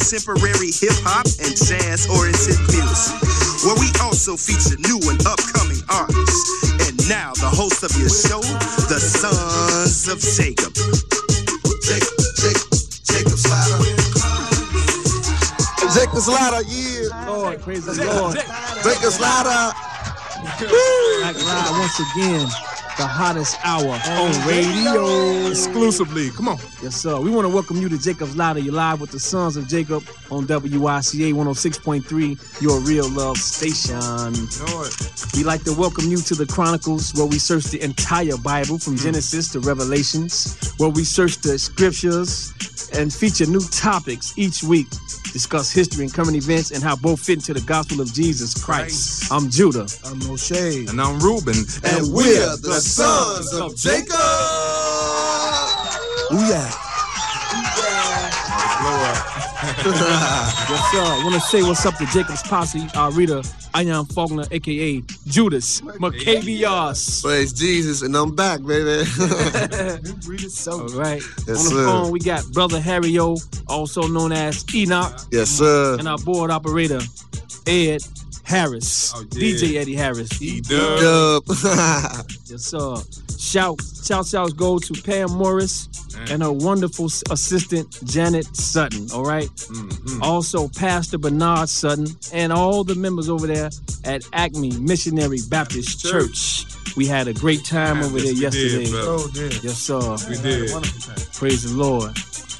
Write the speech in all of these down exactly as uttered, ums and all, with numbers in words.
contemporary hip-hop and jazz-oriented music, where we also feature new and upcoming artists. And now, the host of your show, the Sons of Jacob. Jacob, Jacob, Jacob Slatter. Jacob Slatter, yeah. Lord, praise the Lord. Jacob Slatter. Back live once again. The hottest hour on radio. Exclusively. Come on. Yes, sir. We want to welcome you to Jacob's Ladder. You're live with the Sons of Jacob on W I C A one oh six point three, your real love station. Lord. We like to welcome you to the Chronicles, where we search the entire Bible from Genesis to Revelations, where we search the scriptures and feature new topics each week. Discuss history and current events and how both fit into the gospel of Jesus Christ. I'm Judah. I'm Moshe. And I'm Reuben. And we're the Sons of Jacob. Ooh, yeah. Yes, sir. I want to say what's up to Jacob's posse, our reader, Ayan Faulkner, a k a. Judas Maccabeus. Praise Jesus, and I'm back, baby. All right. Yes, On the sir. phone, we got Brother Harry O, also known as Enoch. Yes, sir. And our board operator, Ed Harris. Oh, yeah. D J Eddie Harris. E-Dub. Dub. Yes, sir. Shout, shout, shouts go to Pam Morris and her wonderful assistant, Janet Sutton, all right? Mm-hmm. Also, Pastor Bernard Sutton and all the members over there at Acme Missionary Baptist Church. We had a great time over there Yes, we yesterday. did, brother. Oh, dear. Yes, sir. We did. Praise the Lord.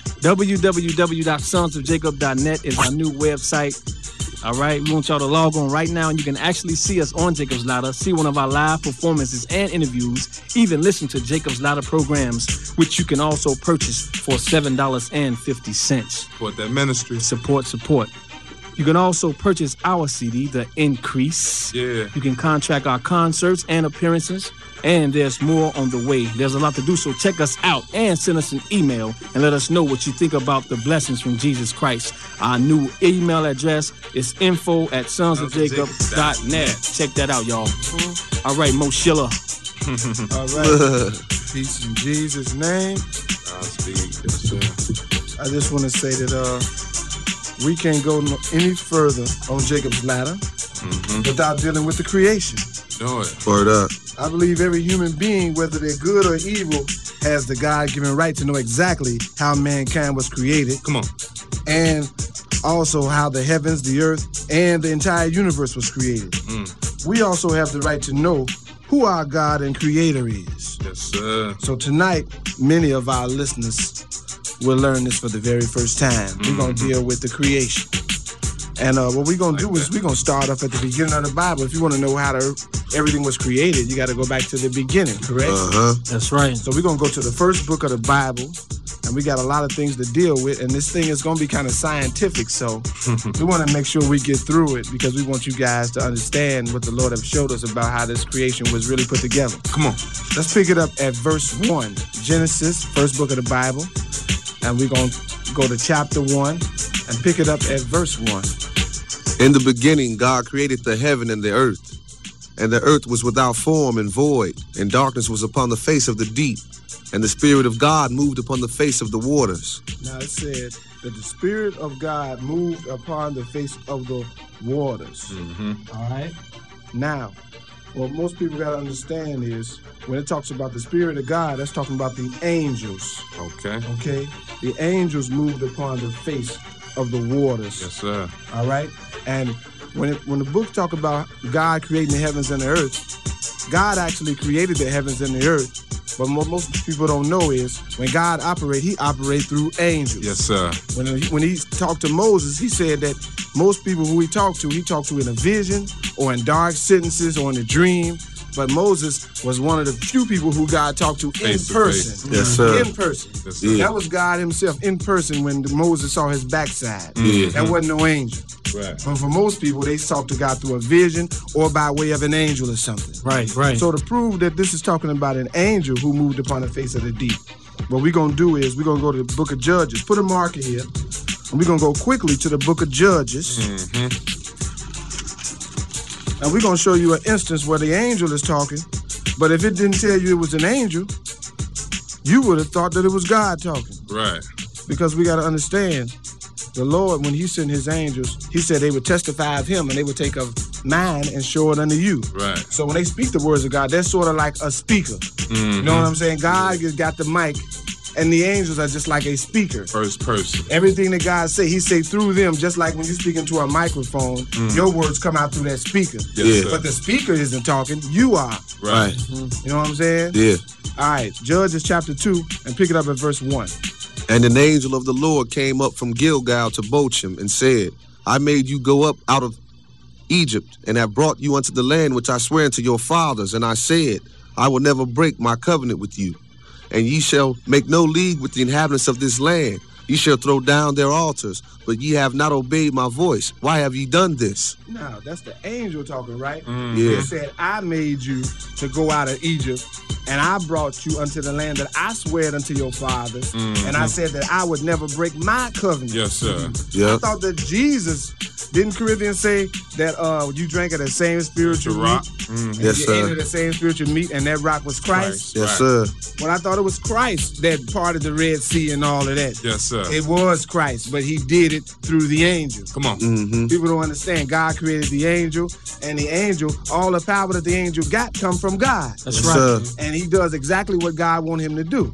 w w w dot sons of jacob dot net is our new website. All right, we want y'all to log on right now, and you can actually see us on Jacob's Ladder, see one of our live performances and interviews, even listen to Jacob's Ladder programs, which you can also purchase for seven dollars and fifty cents. Support that ministry. Support, support. You can also purchase our C D, The Increase. Yeah. You can contract our concerts and appearances, and there's more on the way. There's a lot to do, so check us out and send us an email and let us know what you think about the blessings from Jesus Christ. Our new email address is info at sons of jacob dot net. Check that out, y'all. All right, Mo Schiller. All right. Peace in Jesus' name. I'll speak. Yes, sir. I just want to say that uh, we can't go no, any further on Jacob's Ladder Mm-hmm. without dealing with the creation. Do it. Word up. I believe every human being, whether they're good or evil, has the God-given right to know exactly how mankind was created Come on. and also how the heavens, the earth, and the entire universe was created. Mm. We also have the right to know who our God and Creator is. Yes, sir. So tonight, many of our listeners will learn this for the very first time. We're going to deal with the creation. And uh, what we're going to do is we're going to start off at the beginning of the Bible. If you want to know how the, everything was created, you got to go back to the beginning, correct? Uh-huh. That's right. So we're going to go to the first book of the Bible, and we got a lot of things to deal with, and this thing is going to be kind of scientific, so we want to make sure we get through it because we want you guys to understand what the Lord have showed us about how this creation was really put together. Come on. Let's pick it up at verse one, Genesis, first book of the Bible, and we're going to go to chapter one and pick it up at verse one. In the beginning, God created the heaven and the earth. And the earth was without form and void, and darkness was upon the face of the deep. And the Spirit of God moved upon the face of the waters. Now it said that the Spirit of God moved upon the face of the waters. Mm-hmm. All right? Now, what most people got to understand is when it talks about the Spirit of God, that's talking about the angels. Okay. Okay? The angels moved upon the face of the waters. Yes, sir. All right? And when it, when the book talk about God creating the heavens and the earth, God actually created the heavens and the earth. But what most people don't know is when God operates, he operates through angels. Yes, sir. When he, when he talked to Moses, he said that most people who he talked to, he talked to in a vision or in dark sentences or in a dream. But Moses was one of the few people who God talked to Face in to person. face. Yes, sir. In person. Yes, sir. Yeah. That was God himself in person when Moses saw his backside. Yeah. That wasn't no angel. Right. But for most people, they talk to God through a vision or by way of an angel or something. Right, right. So to prove that this is talking about an angel who moved upon the face of the deep, what we're going to do is we're going to go to the book of Judges. Put a marker here. And we're going to go quickly to the book of Judges. Mm-hmm. And we're going to show you an instance where the angel is talking. But if it didn't tell you it was an angel, you would have thought that it was God talking. Right. Because we got to understand the Lord, when he sent his angels, he said they would testify of him and they would take of mine and show it unto you. Right. So when they speak the words of God, they're sort of like a speaker. Mm-hmm. You know what I'm saying? God has got the mic, and the angels are just like a speaker. First person. Everything that God say, he say through them, just like when you speak into a microphone, Mm. your words come out through that speaker. Yes, Yeah. sir. But the speaker isn't talking, you are. Right. You know what I'm saying? Yeah. All right, Judges chapter two, and pick it up at verse one. And an angel of the Lord came up from Gilgal to Bochim and said, I made you go up out of Egypt and have brought you unto the land which I swear unto your fathers. And I said, I will never break my covenant with you. And ye shall make no league with the inhabitants of this land. Ye shall throw down their altars, but ye have not obeyed my voice. Why have ye done this? Now, that's the angel talking, right? Mm. Yeah. He said, I made you to go out of Egypt, and I brought you unto the land that I swear unto your fathers. And I said that I would never break my covenant. Yes, sir. Yeah. I thought that Jesus, didn't Corinthians say that uh, you drank of the same spiritual The rock. meat? Mm. And Yes, you sir. ate of the same spiritual meat, and that rock was Christ? Christ. Yes, Right. sir. Well, I thought it was Christ that parted the Red Sea and all of that. Yes, sir. It was Christ, but he did it through the angel. Come on. Mm-hmm. People don't understand. God created the angel, and the angel, all the power that the angel got come from God. That's Yes, right. sir. And he does exactly what God wants him to do.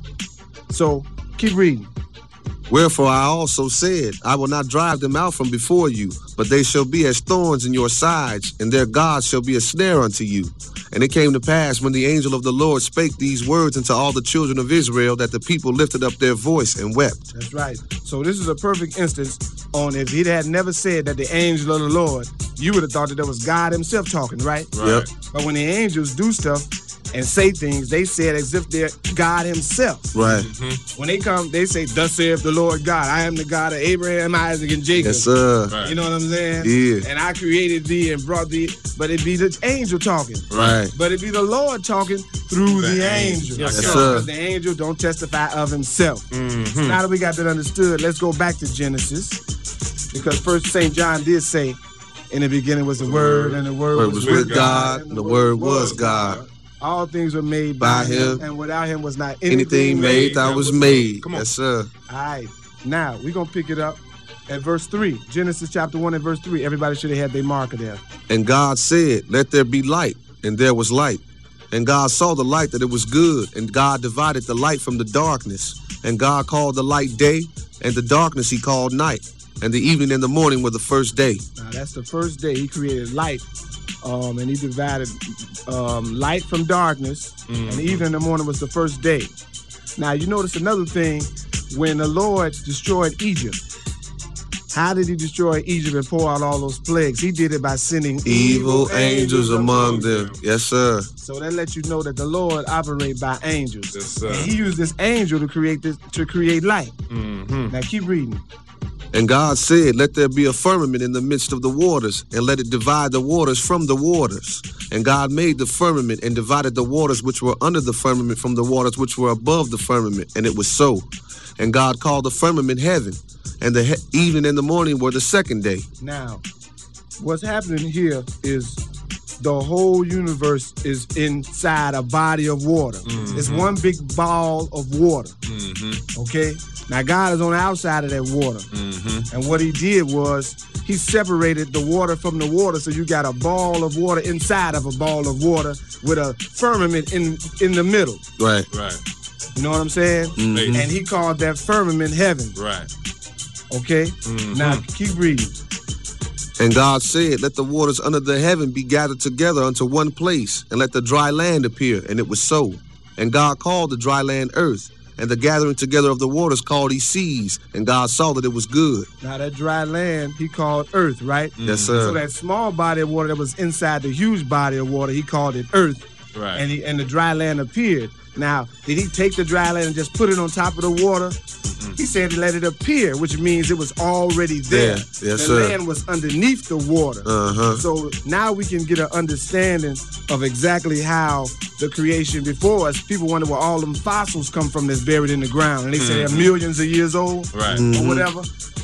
So keep reading. Wherefore I also said, I will not drive them out from before you, but they shall be as thorns in your sides, and their God shall be a snare unto you. And it came to pass, when the angel of the Lord spake these words unto all the children of Israel, that the people lifted up their voice and wept. That's right. So this is a perfect instance on if he had never said that the angel of the Lord, you would have thought that it was God himself talking, right? Right. Yep. But when the angels do stuff and say things, they say it as if they're God himself. Right. When they come, they say, thus saith the Lord God, I am the God of Abraham, Isaac, and Jacob. Yes, sir. Right. You know what I'm saying? Yeah. And I created thee and brought thee, but it be the angel talking. Right. But it be the Lord talking through the, The angel. angel. Yes, sir. Because the angel don't testify of himself. Mm-hmm. So now that we got that understood, let's go back to Genesis. Because first Saint John did say, in the beginning was the Word, and the Word, Word was with God, and the Word was God. All things were made by, By him, him. and without him was not anything, Anything made that was made. Come on. Yes, sir. All right. Now, we're going to pick it up at verse three. Genesis chapter one and verse three. Everybody should have had their marker there. And God said, let there be light, and there was light. And God saw the light that it was good, and God divided the light from the darkness. And God called the light day, and the darkness he called night. And the evening and the morning were the first day. Now, that's the first day he created light, um, and he divided um, light from darkness, and the evening and the morning was the first day. Now, you notice another thing. When the Lord destroyed Egypt, how did he destroy Egypt and pour out all those plagues? He did it by sending Evil angels among them. Yes, sir. So that lets you know that the Lord operates by angels. Yes, sir. And he used this angel to create this to create light. Mm-hmm. Now keep reading. And God said, let there be a firmament in the midst of the waters, and let it divide the waters from the waters. And God made the firmament and divided the waters which were under the firmament from the waters which were above the firmament. And it was so. And God called the firmament heaven. And the he- evening and the morning were the second day. Now, what's happening here is the whole universe is inside a body of water. It's one big ball of water. Mm-hmm. Okay? Now, God is on the outside of that water. Mm-hmm. And what he did was he separated the water from the water, so you got a ball of water inside of a ball of water with a firmament in, in the middle. Right. Right. You know what I'm saying? Mhm. And he called that firmament heaven. Right. Okay? Mhm. Now, keep reading. And God said, let the waters under the heaven be gathered together unto one place, and let the dry land appear. And it was so. And God called the dry land earth, and the gathering together of the waters called he seas. And God saw that it was good. Now, that dry land he called earth, right? Yes, So sir. that small body of water that was inside the huge body of water, he called it earth. Right. And, he, and the dry land appeared. Now, did he take the dry land and just put it on top of the water? He said to let it appear, which means it was already there. There. Yes, the sir. land was underneath the water. Uh-huh. So now we can get an understanding of exactly how the creation before us, people wonder where all them fossils come from that's buried in the ground. And they say they're millions of years old Right. or whatever.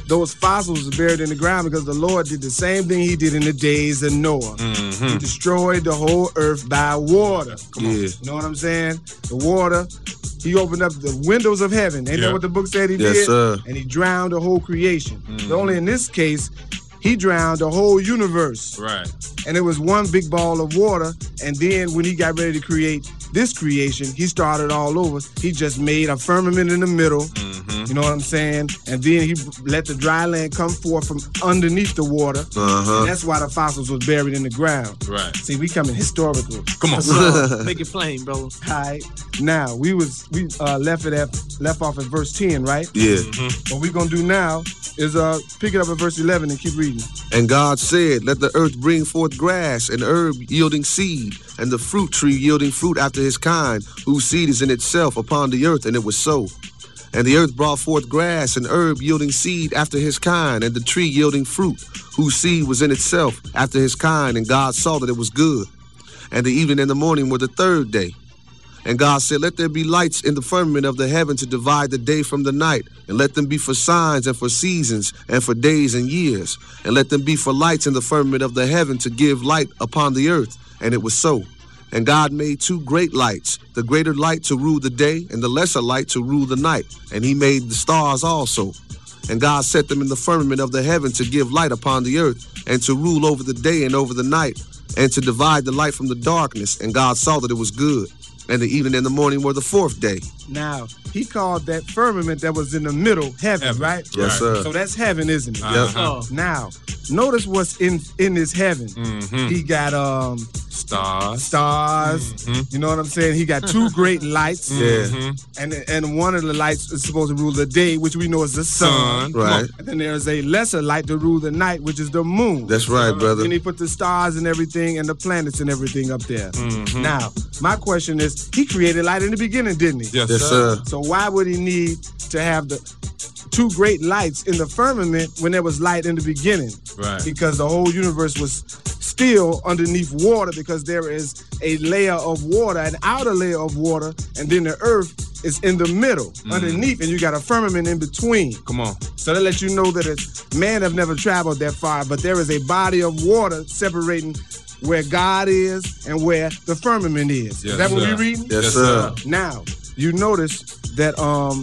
those fossils are buried in the ground because the Lord did the same thing he did in the days of Noah. Mm-hmm. He destroyed the whole earth by water. Come on. Yeah. You know what I'm saying? The water, he opened up the windows of heaven. Ain't Yeah. that what the book said he Yes, did? sir. And he drowned the whole creation. Mm-hmm. But only in this case, he drowned the whole universe. Right. And it was one big ball of water. And then when he got ready to create this creation, he started all over. He just made a firmament in the middle. Mm-hmm. You know what I'm saying? And then he let the dry land come forth from underneath the water. Uh-huh. And that's why the fossils was buried in the ground. Right. See, we coming historical. Come on. So, make it plain, bro. All right. Now we was we uh, left it at left off at verse ten, right? Yeah. Mm-hmm. What we gonna do now is uh pick it up at verse eleven and keep reading. And God said, let the earth bring forth grass, and herb yielding seed, and the fruit tree yielding fruit after his kind, whose seed is in itself upon the earth, and it was so. And the earth brought forth grass, and herb yielding seed after his kind, and the tree yielding fruit, whose seed was in itself after his kind, and God saw that it was good. And the evening and the morning were the third day. And God said, let there be lights in the firmament of the heaven to divide the day from the night, and let them be for signs and for seasons and for days and years, and let them be for lights in the firmament of the heaven to give light upon the earth. And it was so. And God made two great lights, the greater light to rule the day, and the lesser light to rule the night. And he made the stars also. And God set them in the firmament of the heaven to give light upon the earth, and to rule over the day and over the night, and to divide the light from the darkness. And God saw that it was good. And the evening and the morning were the fourth day. Now, he called that firmament that was in the middle heaven, Heaven. right? Yes, sir. So that's heaven, isn't it? Yes. Uh-huh. Now, notice what's in in this heaven. Mm-hmm. He got um Stars. stars. Mhm. You know what I'm saying? He got two great lights. Yeah. Mhm. And and one of the lights is supposed to rule the day, which we know is the sun. Sun. Right. And then there's a lesser light to rule the night, which is the moon. That's right, brother. Then he put the stars and everything and the planets and everything up there. Mhm. Now, my question is, he created light in the beginning, didn't he? Yes, Yes, sir. So why would he need to have the two great lights in the firmament when there was light in the beginning? Right. Because the whole universe was still underneath water, because there is a layer of water, an outer layer of water, and then the earth is in the middle, underneath, and you got a firmament in between. Come on. So that lets you know that it's, man have never traveled that far, but there is a body of water separating where God is and where the firmament is. Yes, is that what sir. we reading? Yes, Yes, sir. sir. Now, you notice that um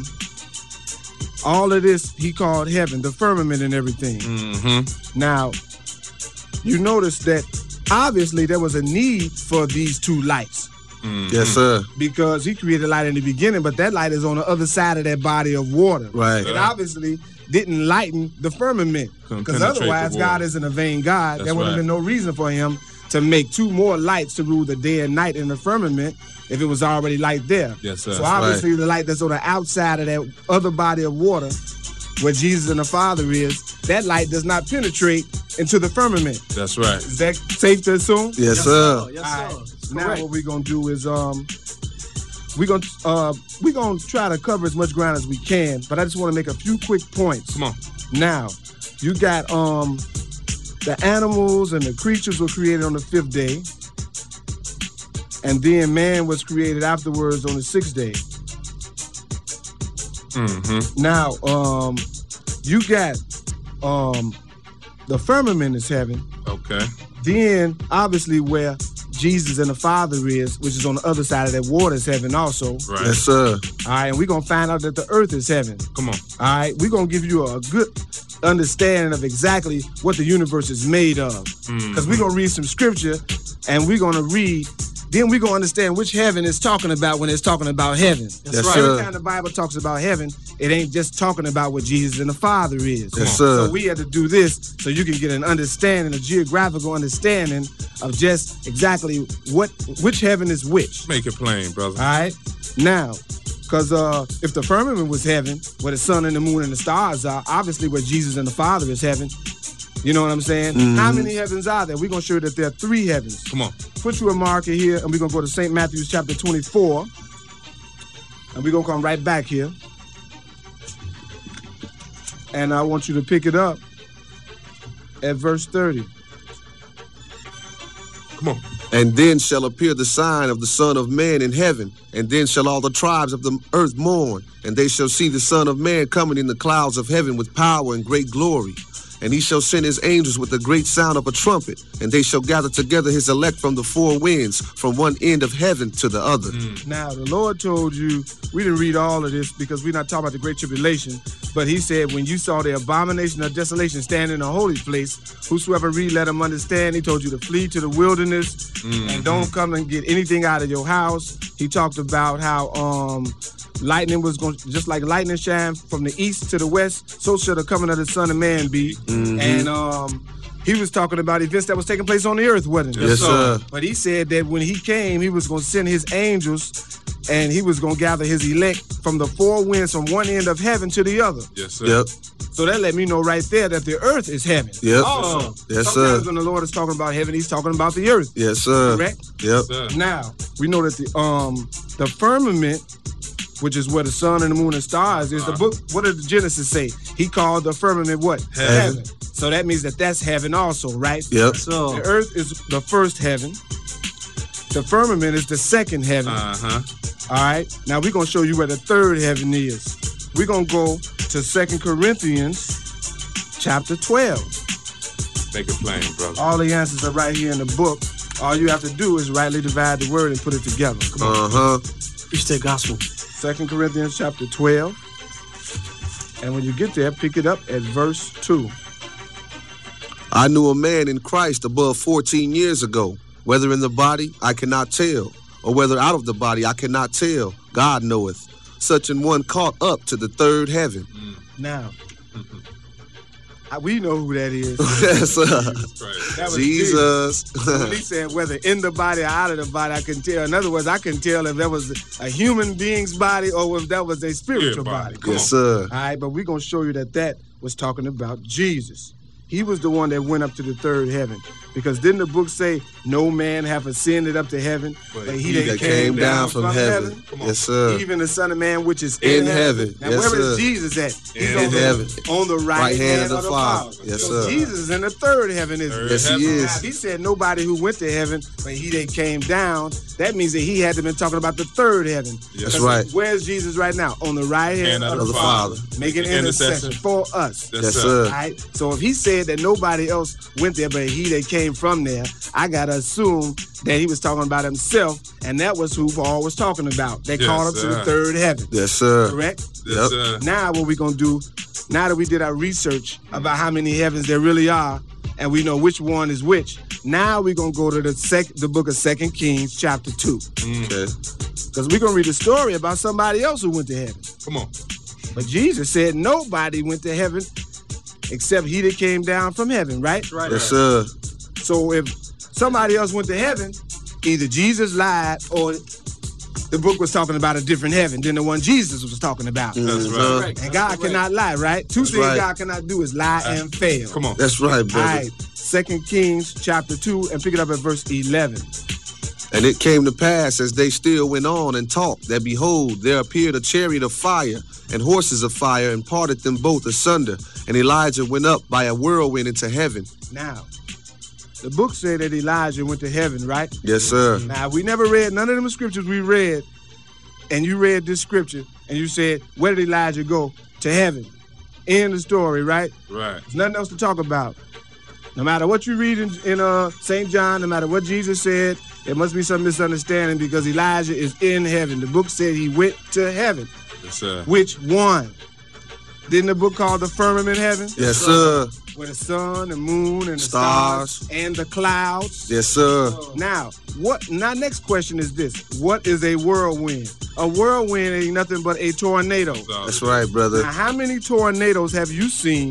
all of this he called heaven, the firmament and everything. Mm-hmm. Now, you notice that obviously there was a need for these two lights, Mm-hmm. Yes, sir. because he created light in the beginning, but that light is on the other side of that body of water. Right. It obviously didn't lighten the firmament, Couldn't because penetrate otherwise the God water. isn't a vain God. That's There would have right. been no reason for him to make two more lights to rule the day and night in the firmament if it was already light there. Yes, sir. So That's obviously the light that's on the outside of that other body of water, where Jesus and the Father is, that light does not penetrate into the firmament. That's right. Is that safe to assume? Yes, sir. Yes, All sir. right. It's Now correct. what we're gonna do is um we're gonna uh we're gonna try to cover as much ground as we can, but I just want to make a few quick points. Come on. Now, you got um the animals and the creatures were created on the fifth day, and then man was created afterwards on the sixth day. Mm-hmm. Now, um, you got um the firmament is heaven. Okay. Then, obviously, where Jesus and the Father is, which is on the other side of that water, is heaven also. Right. Yes, sir. All right, and we're gonna find out that the earth is heaven. Come on. All right, we're gonna give you a good understanding of exactly what the universe is made of. Because we're gonna read some scripture, and we're gonna read, then we're gonna understand which heaven is talking about when it's talking about heaven. Yes, right. Every sir. time the Bible talks about heaven, it ain't just talking about what Jesus and the Father is. Yes, sir. So we had to do this so you can get an understanding, a geographical understanding of just exactly what which heaven is which. Make it plain, brother. All right. Now, because uh, if the firmament was heaven, where the sun and the moon and the stars are, obviously where Jesus and the Father is heaven. You know what I'm saying? How many heavens are there? We're going to show you that there are three heavens. Come on. Put you a marker here, and we're going to go to Saint Matthew's chapter twenty-four. And we're going to come right back here. And I want you to pick it up at verse thirty. Come on. And then shall appear the sign of the Son of Man in heaven, and then shall all the tribes of the earth mourn, and they shall see the Son of Man coming in the clouds of heaven with power and great glory. And he shall send his angels with a great sound of a trumpet, and they shall gather together his elect from the four winds, from one end of heaven to the other. Mm. Now, the Lord told you, we didn't read all of this because we're not talking about the Great Tribulation, but he said, when you saw the abomination of desolation stand in a holy place, whosoever read, let him understand. He told you to flee to the wilderness mm-hmm. and don't come and get anything out of your house. He talked about how um, lightning was going to, just like lightning shine from the east to the west, so shall the coming of the Son of Man be. Mm-hmm. And um, he was talking about events that was taking place on the earth, wasn't it? Yes, sir. But he said that when he came, he was going to send his angels and he was going to gather his elect from the four winds from one end of heaven to the other. Yes, sir. Yep. So that let me know right there that the earth is heaven. Yep. Also, yes, sometimes sir. when the Lord is talking about heaven, he's talking about the earth. Yes, sir. Correct? Yep. Yes, sir. Now, we know that the um the firmament, which is where the sun and the moon and stars is, uh-huh. the book, what did Genesis say? He called the firmament what? Heaven. heaven. So that means that that's heaven also, right? Yep. So the earth is the first heaven. The firmament is the second heaven. Uh-huh. All right. Now we're going to show you where the third heaven is. We're going to go to Second Corinthians chapter twelve. Make it plain, brother. All the answers are right here in the book. All you have to do is rightly divide the word and put it together. Come on. Uh-huh. Preach that gospel. Second Corinthians chapter twelve. And when you get there, pick it up at verse two. I knew a man in Christ above fourteen years ago. Whether in the body, I cannot tell, or whether out of the body, I cannot tell. God knoweth. Such an one caught up to the third heaven. Mm. Now, I, we know who that is. Yes, sir. That was Jesus. Jesus. When he said whether in the body or out of the body, I couldn't tell. In other words, I couldn't tell if that was a human being's body or if that was a spiritual Yeah, body. body. Come Yes, on. sir. All right, but we're going to show you that that was talking about Jesus. He was the one that went up to the third heaven. Because didn't the book say, no man have ascended up to heaven, but, but he, he that came, came down, down from, from heaven. heaven. Come yes, sir. Even the Son of Man, which is in, in heaven. heaven. Now, yes, where sir. is Jesus at? He's in on heaven. The, on the right, right hand, hand of the Father. Father. Yes, so sir. Jesus is in the third heaven, isn't he? Yes, he is. Now, he said nobody who went to heaven, but he that came down. That means that he had to been talking about the third heaven. Yes. That's right. Where's Jesus right now? On the right hand, hand of, of the Father. Father. Making intercession for us. Yes, sir. All right? So if he said that nobody else went there, but he that came from there, I got to assume that he was talking about himself, and that was who Paul was talking about. They yes, called him sir. to the third heaven. Yes, sir. Correct? Yes, yep. sir. Now what we're going to do, now that we did our research about how many heavens there really are, and we know which one is which, now we're going to go to the sec- the book of Second Kings, chapter two. Okay. Because we're going to read a story about somebody else who went to heaven. Come on. But Jesus said nobody went to heaven except he that came down from heaven, right? Right. Yes, sir. So if somebody else went to heaven, either Jesus lied or the book was talking about a different heaven than the one Jesus was talking about. That's right. And God That's cannot lie, right? Two That's things right. God cannot do is lie uh, and fail. Come on. That's right, brother. All right. Second Kings chapter two, and pick it up at verse eleven. And it came to pass, as they still went on and talked, that behold, there appeared a chariot of fire and horses of fire, and parted them both asunder. And Elijah went up by a whirlwind into heaven. Now, the book said that Elijah went to heaven, right? Yes, sir. Now, we never read none of them scriptures we read, and you read this scripture, and you said, where did Elijah go? To heaven. End the story, right? Right. There's nothing else to talk about. No matter what you read in, in uh, Saint John, no matter what Jesus said, there must be some misunderstanding because Elijah is in heaven. The book said he went to heaven. Yes, sir. Which one? Didn't the book call the firmament heaven? Yes, sir. Where the sun, the moon, and the stars. stars, and the clouds. Yes, sir. Now, what? Now, next question is this: what is a whirlwind? A whirlwind ain't nothing but a tornado. That's right, brother. Now, how many tornadoes have you seen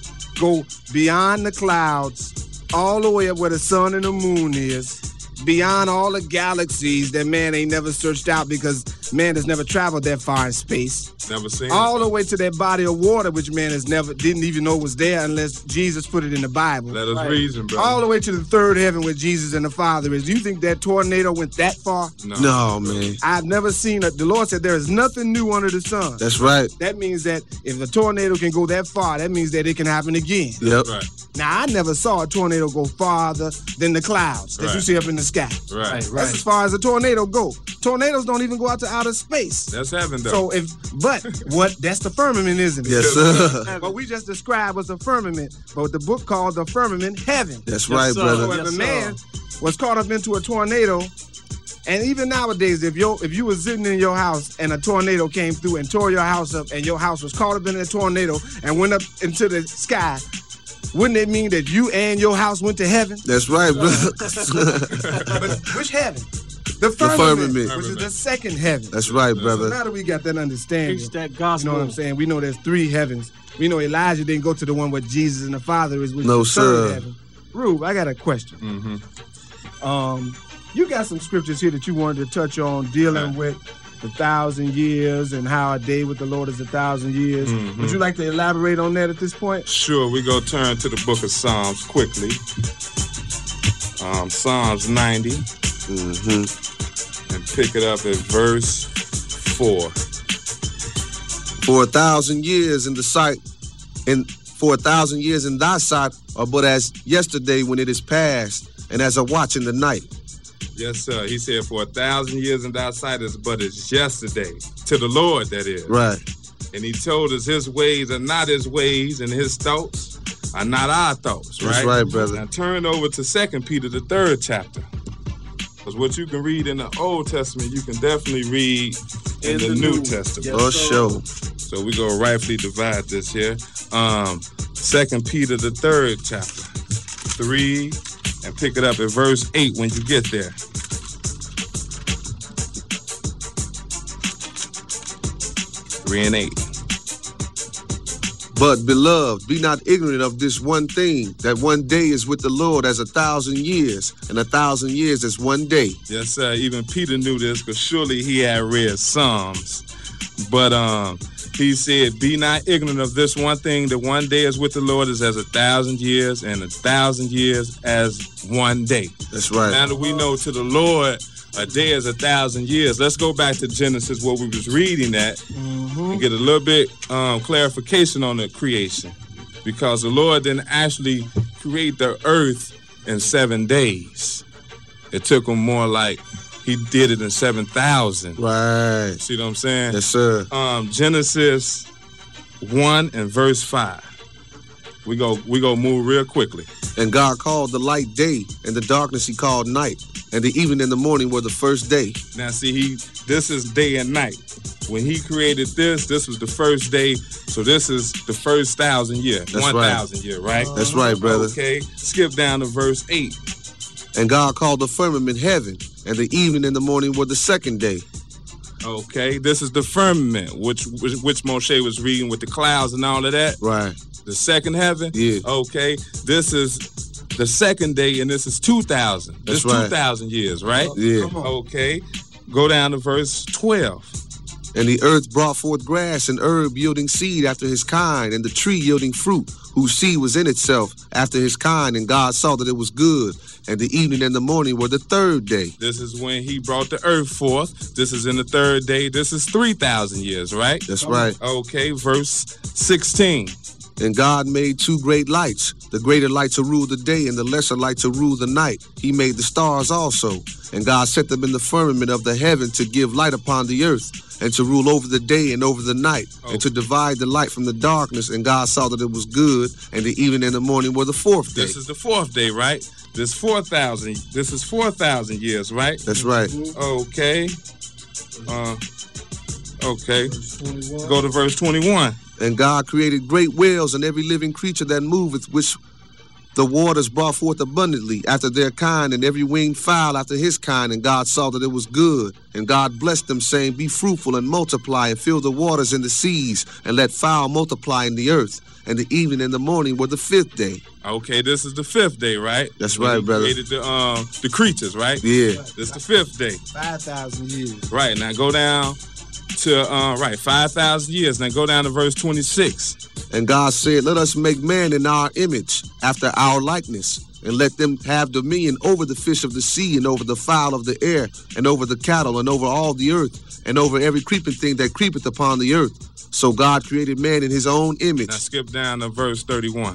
go beyond the clouds, all the way up where the sun and the moon is, beyond all the galaxies that man ain't never searched out because man has never traveled that far in space. Never seen All it. the way to that body of water, which man has never didn't even know was there unless Jesus put it in the Bible. Let us Right. reason, bro. All the way to the third heaven where Jesus and the Father is. Do you think that tornado went that far? No. No, man. I've never seen it. The Lord said there is nothing new under the sun. That's right. That means that if a tornado can go that far, that means that it can happen again. Yep. Right. Now, I never saw a tornado go farther than the clouds that you Right. see up in the sky. Right. Right. That's as far as a tornado go. Tornadoes don't even go out to outer space. That's heaven, though. So if, but what? That's the firmament, isn't it? Yes, sir. What we just described was the firmament, but the book called the firmament heaven. That's Yes, right, sir. brother. So if Yes, a man was caught up into a tornado, and even nowadays, if you if you was sitting in your house and a tornado came through and tore your house up, and your house was caught up in a tornado and went up into the sky, wouldn't it mean that you and your house went to heaven? That's right, brother. But which heaven? The firmament, firmament. which is the second heaven. That's right, So brother. now that we got that understanding, Preach that you gospel. know what I'm saying? We know there's three heavens. We know Elijah didn't go to the one where Jesus and the Father is, which No, is the third sir. heaven. Rube, I got a question. Mm-hmm. Um, you got some scriptures here that you wanted to touch on dealing with the thousand years and how a day with the Lord is a thousand years. Mhm. Would you like to elaborate on that at this point? Sure, we go turn to the book of Psalms quickly. Um, Psalms ninety, hmm and pick it up at verse four. For a thousand years in the sight, and for a thousand years in thy sight are but as yesterday when it is past, and as a watch in the night. Yes, sir. He said, for a thousand years in thy sight is but as yesterday. To the Lord, that is. Right. And he told us his ways are not his ways, and his thoughts are not our thoughts, right? That's right, brother. Now turn over to Second Peter, the third chapter. Because what you can read in the Old Testament, you can definitely read in, the, New Testament. Yes, For sir. sure. So we go rightfully divide this here. Um, Second Peter, the third chapter, three, and pick it up at verse eight when you get there. Three and eight. But, beloved, be not ignorant of this one thing, that one day is with the Lord as a thousand years, and a thousand years as one day. Yes, sir. Even Peter knew this because surely he had read Psalms. But um, he said, be not ignorant of this one thing, that one day is with the Lord is as a thousand years, and a thousand years as one day. That's right. Now that we know to the Lord, a day is a thousand years. Let's go back to Genesis, where we was reading that, and get a little bit um, clarification on the creation. Because the Lord didn't actually create the earth in seven days. It took him more like he did it in seven thousand. Right. See what I'm saying? Yes, sir. Um, Genesis one and verse five. We go we go move real quickly. And God called the light day, and the darkness he called night. And the evening and the morning were the first day. Now see, he this is day and night. When he created this, this was the first day. So this is the first thousand year, That's one right. thousand year, right? That's right, brother. Okay. Skip down to verse eight. And God called the firmament heaven, and the evening and the morning were the second day. Okay, this is the firmament, which which, which Moshe was reading with the clouds and all of that. Right. The second heaven. Yeah. Okay, this is the second day, and this is two thousand. That's this right. two thousand years, right? Yeah. Come on. Okay, go down to verse twelve. And the earth brought forth grass and herb yielding seed after his kind, and the tree yielding fruit, whose seed was in itself after his kind. And God saw that it was good. And the evening and the morning were the third day. This is when he brought the earth forth. This is in the third day. This is three thousand years, right? That's right. Okay, verse sixteen. And God made two great lights, the greater light to rule the day and the lesser light to rule the night. He made the stars also. And God set them in the firmament of the heaven to give light upon the earth, and to rule over the day and over the night, Oh. and to divide the light from the darkness. And God saw that it was good, and the evening and the morning were the fourth day. This is the fourth day, right? This four thousand. This is four thousand years, right? That's right. Okay. Uh, okay. Go to verse twenty-one. And God created great whales and every living creature that moveth, which The waters brought forth abundantly after their kind, and every winged fowl after his kind. And God saw that it was good. And God blessed them, saying, Be fruitful and multiply, and fill the waters and the seas, and let fowl multiply in the earth. And the evening and the morning were the fifth day. Okay, this is the fifth day, right? That's When right, he brother. Created the um the creatures, right? Yeah. This is the fifth day. five thousand years. Right, now go down to, uh, right, five thousand years. Now go down to verse twenty-six. And God said, Let us make man in our image, after our likeness, and let them have dominion over the fish of the sea, and over the fowl of the air, and over the cattle, and over all the earth, and over every creeping thing that creepeth upon the earth. So God created man in his own image. Now skip down to verse thirty-one.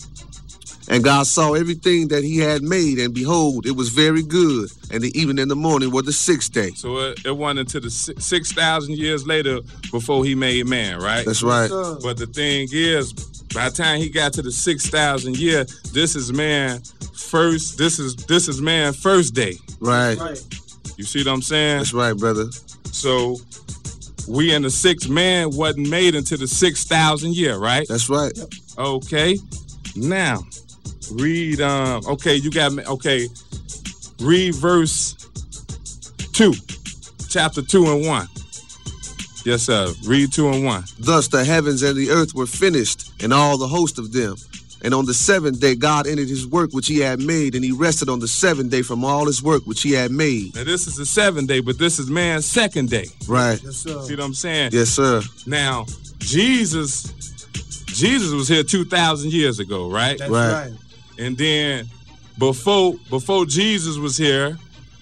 And God saw everything that he had made, and behold, it was very good. And the evening and the morning were the sixth day. So it, it went into the six thousand years later before he made man, right? That's right. But the thing is, by the time he got to the six thousand year, this is man first. This is this is man first day. Right. You see what I'm saying? That's right, brother. So we in the sixth man wasn't made into the six thousand year, right? That's right. Okay. Now read. Um. Okay, you got me. Okay. Read verse two, chapter two and one. Yes, sir. Read two and one. Thus the heavens and the earth were finished, and all the host of them. And on the seventh day God ended his work which he had made, and he rested on the seventh day from all his work which he had made. Now this is the seventh day, but this is man's second day. Right. Yes, sir. See what I'm saying? Yes, sir. Now, Jesus, Jesus was here two thousand years ago, right? That's Right. right. And then before before Jesus was here,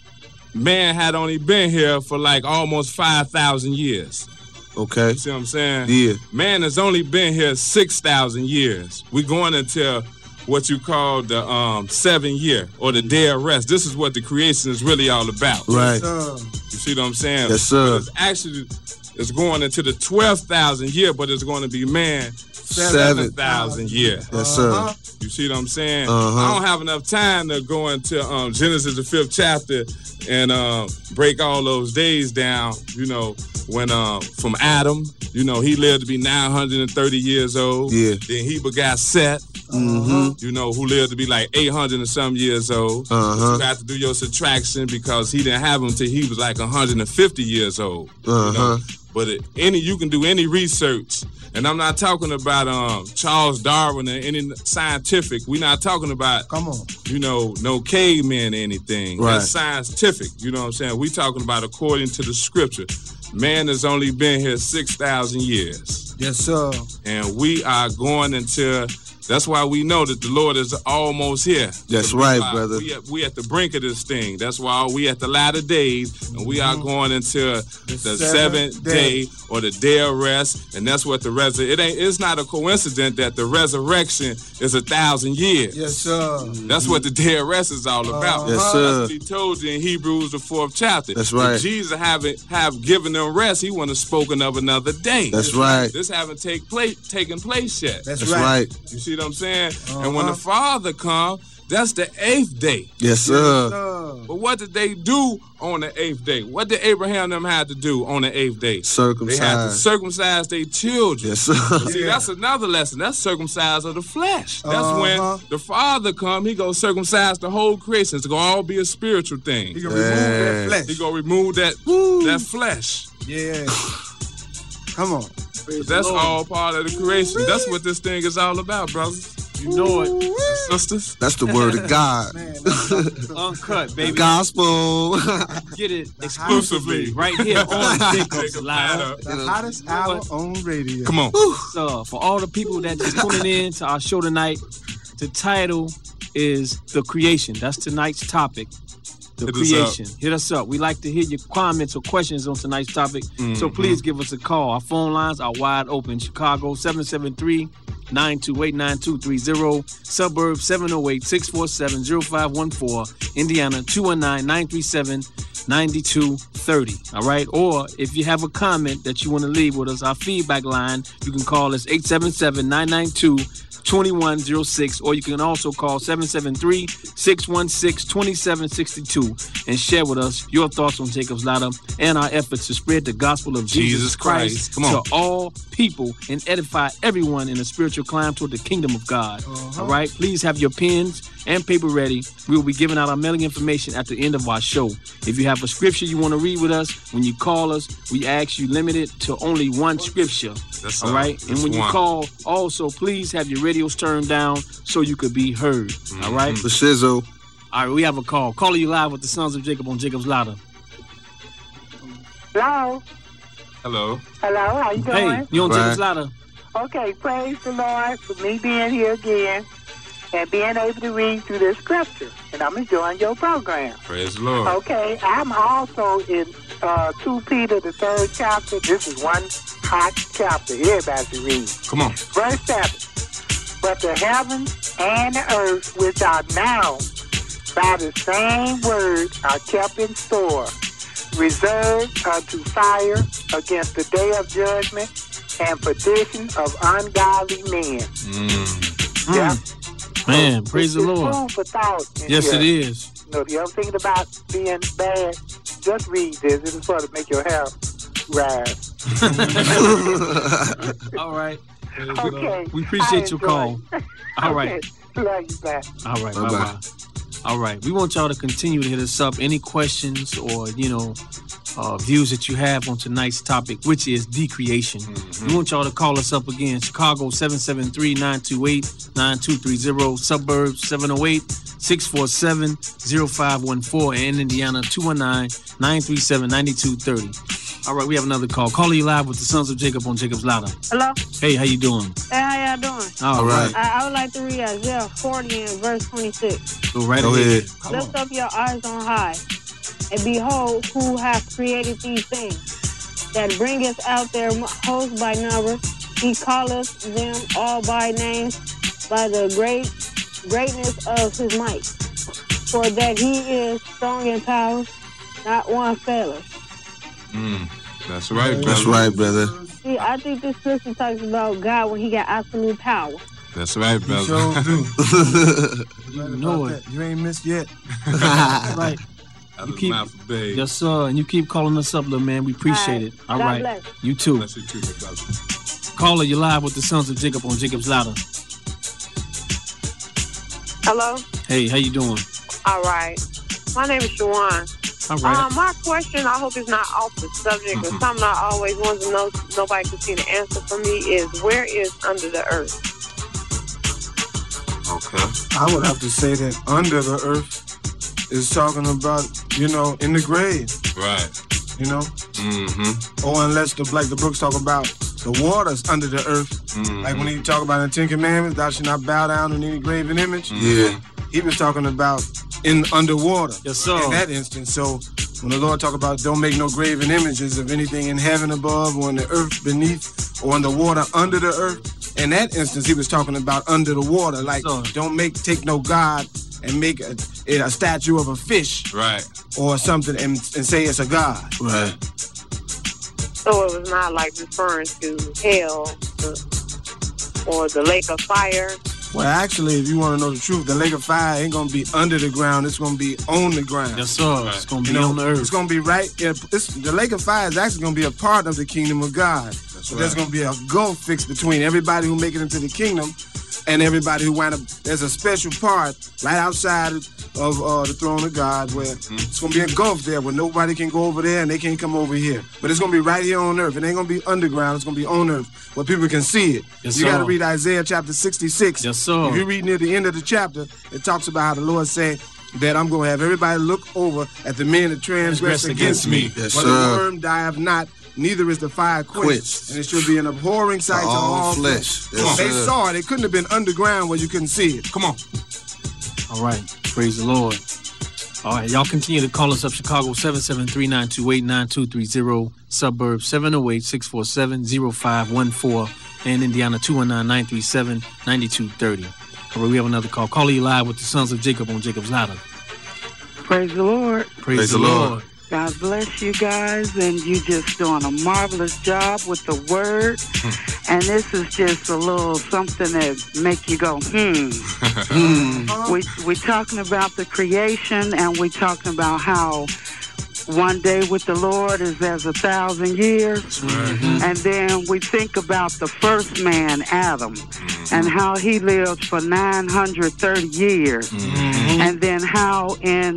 man had only been here for like almost five thousand years. Okay. You see what I'm saying? Yeah. Man has only been here six thousand years. We're going into what you call the um, seven year or the day of rest. This is what the creation is really all about. Right. Sir. You see what I'm saying? Yes, sir. But it's actually, it's going into the twelve thousand year, but it's going to be man seven Seven. thousand year. Yes, sir. Uh-huh. You see what I'm saying? Uh-huh. I don't have enough time to go into um, Genesis, the fifth chapter, and uh, break all those days down, you know, when uh, from Adam, you know, he lived to be nine hundred thirty years old. Yeah. Then he begot Seth, Mm-hmm. you know, who lived to be like eight hundred and some years old. Uh-huh. You have to do your subtraction because he didn't have him till he was like one hundred fifty years old. You Uh-huh. know? But it, any you can do any research, and I'm not talking about um, Charles Darwin or any scientific. We're not talking about, Come on. you know, no cavemen or anything. Right. That's scientific. You know what I'm saying? We talking about according to the scripture. Man has only been here six thousand years, Yes, sir. and we are going into. That's why we know that the Lord is almost here. That's We right, are- brother. We at, we at the brink of this thing. That's why we at the latter days, and we are going into the, seventh seventh day. day or the day of rest, and that's what the res. It ain't. It's not a coincidence that the resurrection is a thousand years. Yes, sir. That's what the day of rest is all about. Yes, Uh-huh. sir. That's what he told you in Hebrews the fourth chapter. That's right. If Jesus haven't have given them rest, he wouldn't have spoken of another day. That's right. This haven't take place taken place yet. That's, That's right. right. You see what I'm saying? And when Uh-huh. the Father come, that's the eighth day. Yes, sir. Sir. But what did they do on the eighth day? What did Abraham and them had to do on the eighth day? They had to Circumcised. circumcise their children. Yes, sir. See, Yeah. that's another lesson. That's circumcised of the flesh. That's Uh-huh. when the Father come, he go circumcise the whole creation. It's gonna all be a spiritual thing. He can remove that Yeah. flesh. He gonna remove that that flesh. Yeah. Come on. But that's all part of the creation. That's what this thing is all about, brothers You know it. and sisters. That's the word of God. Man, that's Uncut, baby. Gospel. Get it exclusively right here on Jacob's Live. the hottest hour on radio. Come on. So, for all the people that just tuning in to our show tonight, the title is The Creation. That's tonight's topic. The Hit us creation. Hit us up. We like to hear your comments or questions on tonight's topic. So please give us a call. Our phone lines are wide open. Chicago seven seven three, nine two eight, nine two three zero. Suburb seven oh eight, six four seven, oh five one four. Indiana two one nine, nine three seven, nine two three oh. All right? Or if you have a comment that you want to leave with us, our feedback line, you can call us eight seven seven, nine nine two, two one zero six, or you can also call seven seven three, six one six, two seven six two and share with us your thoughts on Jacob's Ladder and our efforts to spread the gospel of Jesus, Jesus Christ. Christ Come on. to all people and edify everyone in the spiritual spiritual climb toward the kingdom of God. Uh-huh. All right? Please have your pens and paper ready. We will be giving out our mailing information at the end of our show. If you have a scripture you want to read with us, when you call us, we ask you limit it to only one scripture. That's all right? That's and when one. you call, also, please have your radios turned down so you could be heard. Mm-hmm. All right? The shizzle. All right, we have a call. Caller, you live with the Sons of Jacob on Jacob's Ladder. Hello. Hello. Hello, how you doing? Hey, you on Right. Jacob's Ladder? Okay, praise the Lord for me being here again and being able to read through the scripture. And I'm enjoying your program. Praise the Lord. Okay, I'm also in uh, Second Peter, the third chapter. This is one hot chapter. Everybody should read. Come on. Verse seven. But the heavens and the earth, which are now by the same word, are kept in store, reserved unto fire against the day of judgment and perdition of ungodly men. Mm. Yeah. Man, praise the It's Lord. food for thought in Yes, here. it is. You know, if you're ever thinking about being bad, just read this. It'll sort of make your hair rise. All right. Okay. We appreciate I your enjoy call. it. All right. Okay. Love you back. All right. Bye-bye. Bye-bye. All right. We want y'all to continue to hit us up. Any questions or, you know, uh, views that you have on tonight's topic, which is decreation. Mm-hmm. We want y'all to call us up again. Chicago, seven seven three, nine two eight, nine two three zero. Suburbs, seven oh eight, six four seven, oh five one four. And in Indiana, two one nine, nine three seven, nine two three oh. All right, we have another call. Caller, you live with the Sons of Jacob on Jacob's Ladder. Hello. Hey, how you doing? Hey, how y'all doing? All right. I, I would like to read Isaiah forty and verse twenty-six. Go right Go ahead. ahead. Lift up your eyes on high, and behold who hath created these things, that bringeth out their host by number. He calleth them all by names, by the great greatness of his might. For that he is strong in power, not one faileth. Mm. That's right, brother. That's right, brother. See, I think this scripture talks about God when he got absolute power. That's right, You brother. sure do. You know it. You ain't missed yet. Right. Out You of keep- the mouth of babes. Yes, sir. And you keep calling us up, little man. We appreciate it. All God right. bless. You too. Bless you too, brother. Caller, you live with the Sons of Jacob on Jacob's Ladder. Hello? Hey, how you doing? All right. My name is Shawan. All right. Um, my question, I hope it's not off the subject, but something I always want to know, nobody can see the answer for me, is where is under the earth? Okay. I would have to say that under the earth is talking about, you know, in the grave, Right. you know, Mm-hmm. or unless the like the books talk about the waters under the earth, Mm-hmm. like when he talk about in the Ten Commandments, thou shalt not bow down on any graven image. Yeah. He was talking about in underwater. Yes, sir. In that instance, so when the Lord talk about don't make no graven images of anything in heaven above or in the earth beneath or in the water under the earth, in that instance he was talking about under the water, like Sir. don't make take no god and make a, a statue of a fish Right. or something and, and say it's a god. Right. So it was not like referring to hell the, or the lake of fire. Well, actually, if you want to know the truth, the lake of fire ain't gonna be under the ground; it's gonna be on the ground. Yes, sir. It's going to You be know, on the earth. It's gonna be right. It's, the lake of fire is actually gonna be a part of the kingdom of God. So there's right. gonna be a gulf fixed between everybody who make it into the kingdom and everybody who wind up. There's a special part right outside of uh, the throne of God where Mm-hmm. it's gonna be a gulf there where nobody can go over there and they can't come over here. But it's gonna be right here on earth. It ain't gonna be underground. It's gonna be on earth where people can see it. Yes, you gotta sir. read Isaiah chapter sixty-six. Yes, sir. If you read near the end of the chapter, it talks about how the Lord said that I'm going to have everybody look over at the men that transgress Transgress against against me. me. Yes, For sir. the worm dieth not, neither is the fire quenched. Quenched. And it should be an abhorring sight to all, all flesh. flesh. Yes, they sir. saw it. It couldn't have been underground where you couldn't see it. Come on. All right. Praise the Lord. All right. Y'all continue to call us up. Chicago, seven seven three, nine two eight, nine two three zero. Suburbs, seven oh eight, six four seven, oh five one four. And Indiana, two one nine, nine three seven, nine two three oh. All right. We have another call. Caller, you live with the Sons of Jacob on Jacob's Ladder. Praise the Lord. Praise, Praise the the Lord. Lord. God bless you guys, and you just doing a marvelous job with the word. And this is just a little something that make you go, hmm. we we talking about the creation, and we talking about how one day with the Lord is as a thousand years. Mm-hmm. And then we think about the first man, Adam, mm-hmm. and how he lived for nine hundred thirty years. Mm-hmm. And then how in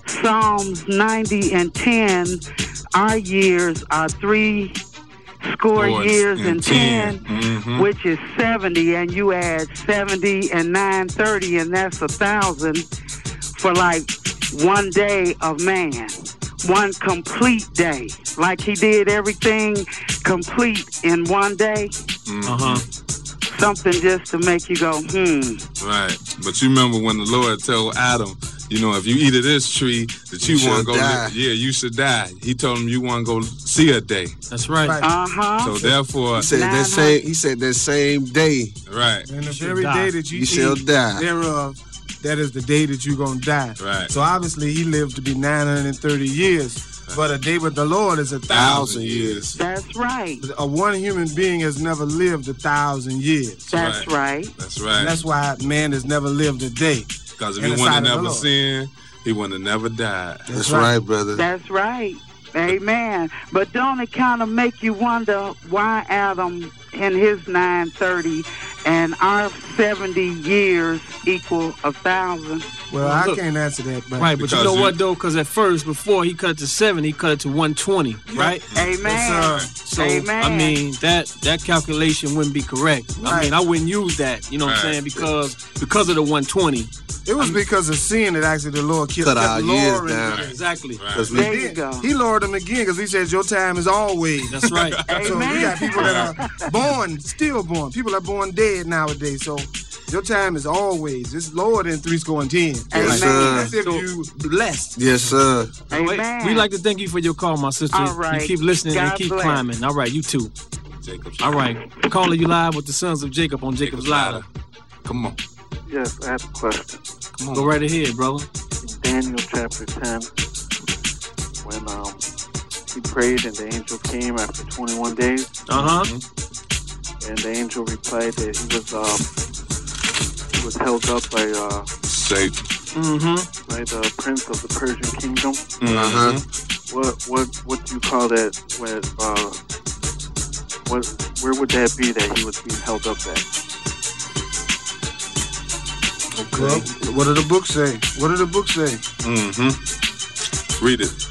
Psalms ninety and ten, our years are three score Lords years and and ten, ten. Mm-hmm. which is seventy, and you add seventy and nine thirty, and that's a thousand for like one day of man. One complete day. Like he did everything complete in one day. Mm-hmm. Uh-huh. Something just to make you go, hmm. Right. But you remember when the Lord told Adam, you know, if you eat of this tree, that you, You want to shall go, die. li- yeah, you should die. He told him you want to go see a day. That's right. Right. Uh-huh. So therefore, He said that same. He said that same day right, And the shall very die. day that you, you shall eat die. thereof, that is the day that you're going to die. right. So obviously he lived to be nine hundred thirty years, but a day with the Lord is a thousand Thousand years. That's right. A one human being has never lived a thousand years. That's right. That's And right. that's why man has never lived a day. Because if in he the wouldn't sight have of the never Lord. sinned, he wouldn't have never died. That's, That's right, brother. That's right. Amen. But don't it kind of make you wonder why Adam in his nine thirty and our seventy years equal a thousand? Well, Well, I look. can't answer that, but Right, but you Because know you- what though? Because at first, before he cut it to seven, he cut it to one twenty, right? Amen. Yes, So Amen. I mean that that calculation wouldn't be correct. I Right. mean I wouldn't use that. You know what I'm Right. saying? Because because of the one twenty. it was because of sin that actually the Lord kept, Cut kept our years lowering down. it. Exactly. Right. Because we there you go. He lowered them again because he says your time is always. That's right. So we Amen. got people that are born, still born. People are born dead nowadays. So your time is always. It's lower than three score and ten. Amen. sir. That's if you blessed. Yes, sir. Amen. We'd like to thank you for your call, my sister. All right. You keep listening and God keep bless. climbing. All right, you too. Jacob's All right. Calling you live with the Sons of Jacob on Jacob's Jacob's Ladder. Ladder. Come on. Yes, I have a question. Come on. Go right ahead, brother. Daniel chapter ten, when um he prayed and the angel came after twenty-one days, Uh huh. and the angel replied that he was um he was held up by uh Satan. Mm-hmm. by the prince of the Persian kingdom. Uh-huh. What what what do you call that? When uh what where would that be that he was being held up at? Well, what do the books say? What do the books say? Mm-hmm. Read it.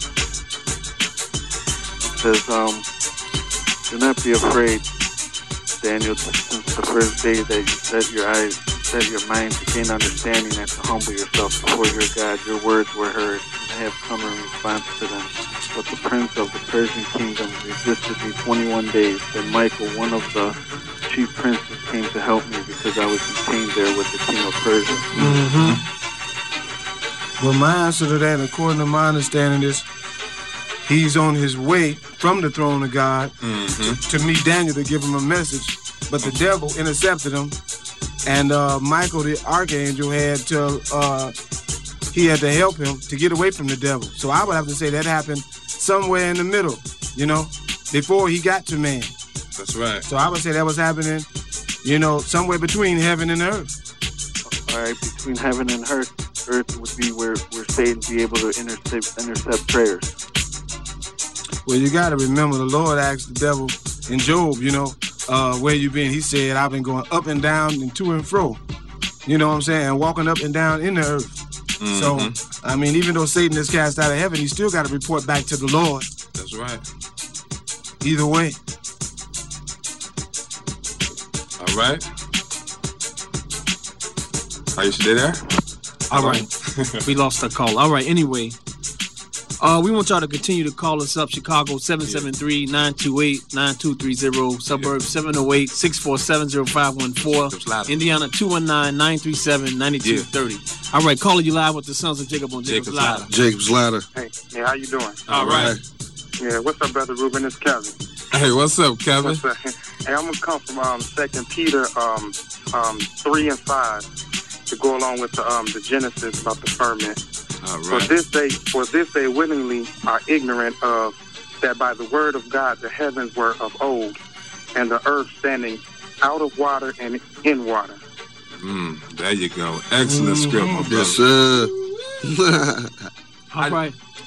It says um do not be afraid, Daniel, since the first day that you set your eyes, set your mind to gain understanding and to humble yourself before your God, your words were heard, and I have come in response to them. But the prince of the Persian kingdom resisted me twenty-one days. Then Michael, one of the chief princes, came to help me because I was detained there with the king of Persia. Mm-hmm. Well, my answer to that, according to my understanding, is he's on his way from the throne of God Mm-hmm. to meet Daniel to give him a message. But the devil intercepted him, and uh, Michael, the archangel, had to uh, he had to help him to get away from the devil. So I would have to say that happened somewhere in the middle, you know, before he got to man. That's right. So I would say that was happening, you know, somewhere between heaven and earth. All right, between heaven and earth, earth would be where, where Satan be able to intercept, intercept prayers. Well, you got to remember the Lord asked the devil in Job, you know, uh, where you been? He said, I've been going up and down and to and fro. You know what I'm saying? And walking up and down in the earth. Mm-hmm. So, I mean, even though Satan is cast out of heaven, he still got to report back to the Lord. That's right. Either way. All right. Are you still there? All right. We lost our call. All right. Anyway, uh, we want y'all to continue to call us up. Chicago seven seven three, nine two eight, nine two three zero. Suburb seven oh eight, six four seven, oh five one four. Indiana two one nine, nine three seven, nine two three oh. All right. Calling you live with the Sons of Jacob on Jacob's, Jacob's Ladder. Ladder. Jacob's Ladder. Hey, hey, how you doing? All right. Yeah, what's up, brother Ruben? It's Kevin. Hey, what's up, Kevin? What's up? Hey, I'm gonna come from um Second Peter um um three and five to go along with the um the Genesis about the firmament. All For right. this they for this they willingly are ignorant of that by the word of God the heavens were of old, and the earth standing out of water and in water. Mm, there you go. Excellent script, my brother. Yes, sir. All right.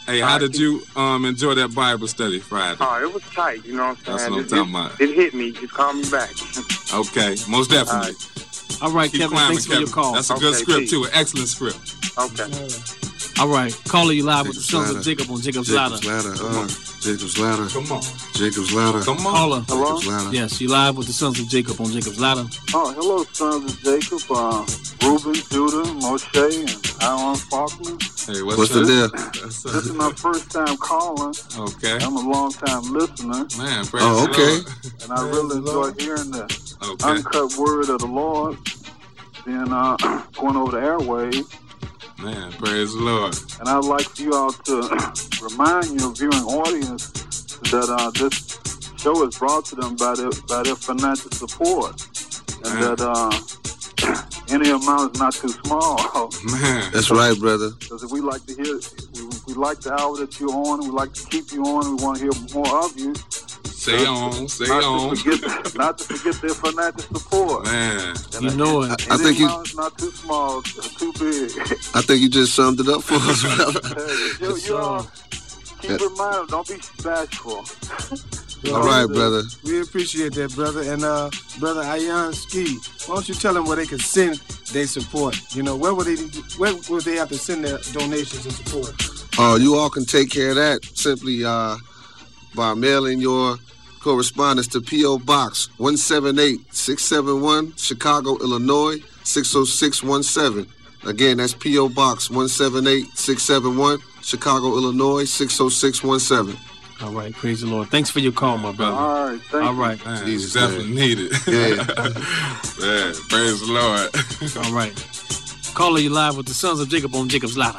Hey, how did you um enjoy that Bible study Friday? Oh, it was tight. You know what I'm saying? That's what I'm it, talking it, about. It hit me. Just call me back. Okay, most definitely. All right, Keep Kevin, climbing, thanks for Kevin. your call. That's a good Okay, script, peace. too. An excellent script. Okay. All right, caller, you live with the Jacob's Sons of Ladder. Jacob on Jacob's Ladder. Jacob's Ladder. Uh, Jacob's Ladder. Come on. Jacob's Ladder. Come on. Caller. Hello? Jacob's Ladder. Yes, you live with the Sons of Jacob on Jacob's Ladder. Oh, hello, sons of Jacob, uh, Reuben, Judah, Moshe, and Aaron Faulkner. Hey, what's, What's the up? deal? That's, This is my first time calling. okay. I'm a long time listener, Man, praise Oh, the okay. Lord. and I really enjoy hearing the Okay. uncut word of the Lord. Then uh, going over the airwaves. Man, praise the Lord. And I'd like for you all to remind your viewing audience that uh, this show is brought to them by their, by their financial support. And Man. that uh, any amount is not too small. Man. That's right, brother. Because if we like to hear, we, we like the hour that you're on, we like to keep you on, we want to hear more of you. Say on, say not on. To forget, not to forget their financial support. Man. You know it. I Any think you. amount is not too small, too big. I think you just summed it up for us, brother. you, you all keep in mind, don't be bashful. All right, brother. We appreciate that, brother. And uh, brother Ayan Ski, why don't you tell them where they can send their support? You know, where would they where would they have to send their donations and support? Uh, you all can take care of that simply uh, by mailing your correspondence to P O. Box one seven eight six seven one, Chicago, Illinois six oh six one seven. Again, that's P O. Box one seven eight six seven one, Chicago, Illinois six oh six one seven. All right, praise the Lord. Thanks for your call, my brother. All right, thank All you. right. Man, Jesus, definitely man. needed. Yeah. Man, praise the Lord. All right. Caller, you live with the Sons of Jacob on Jacob's Ladder.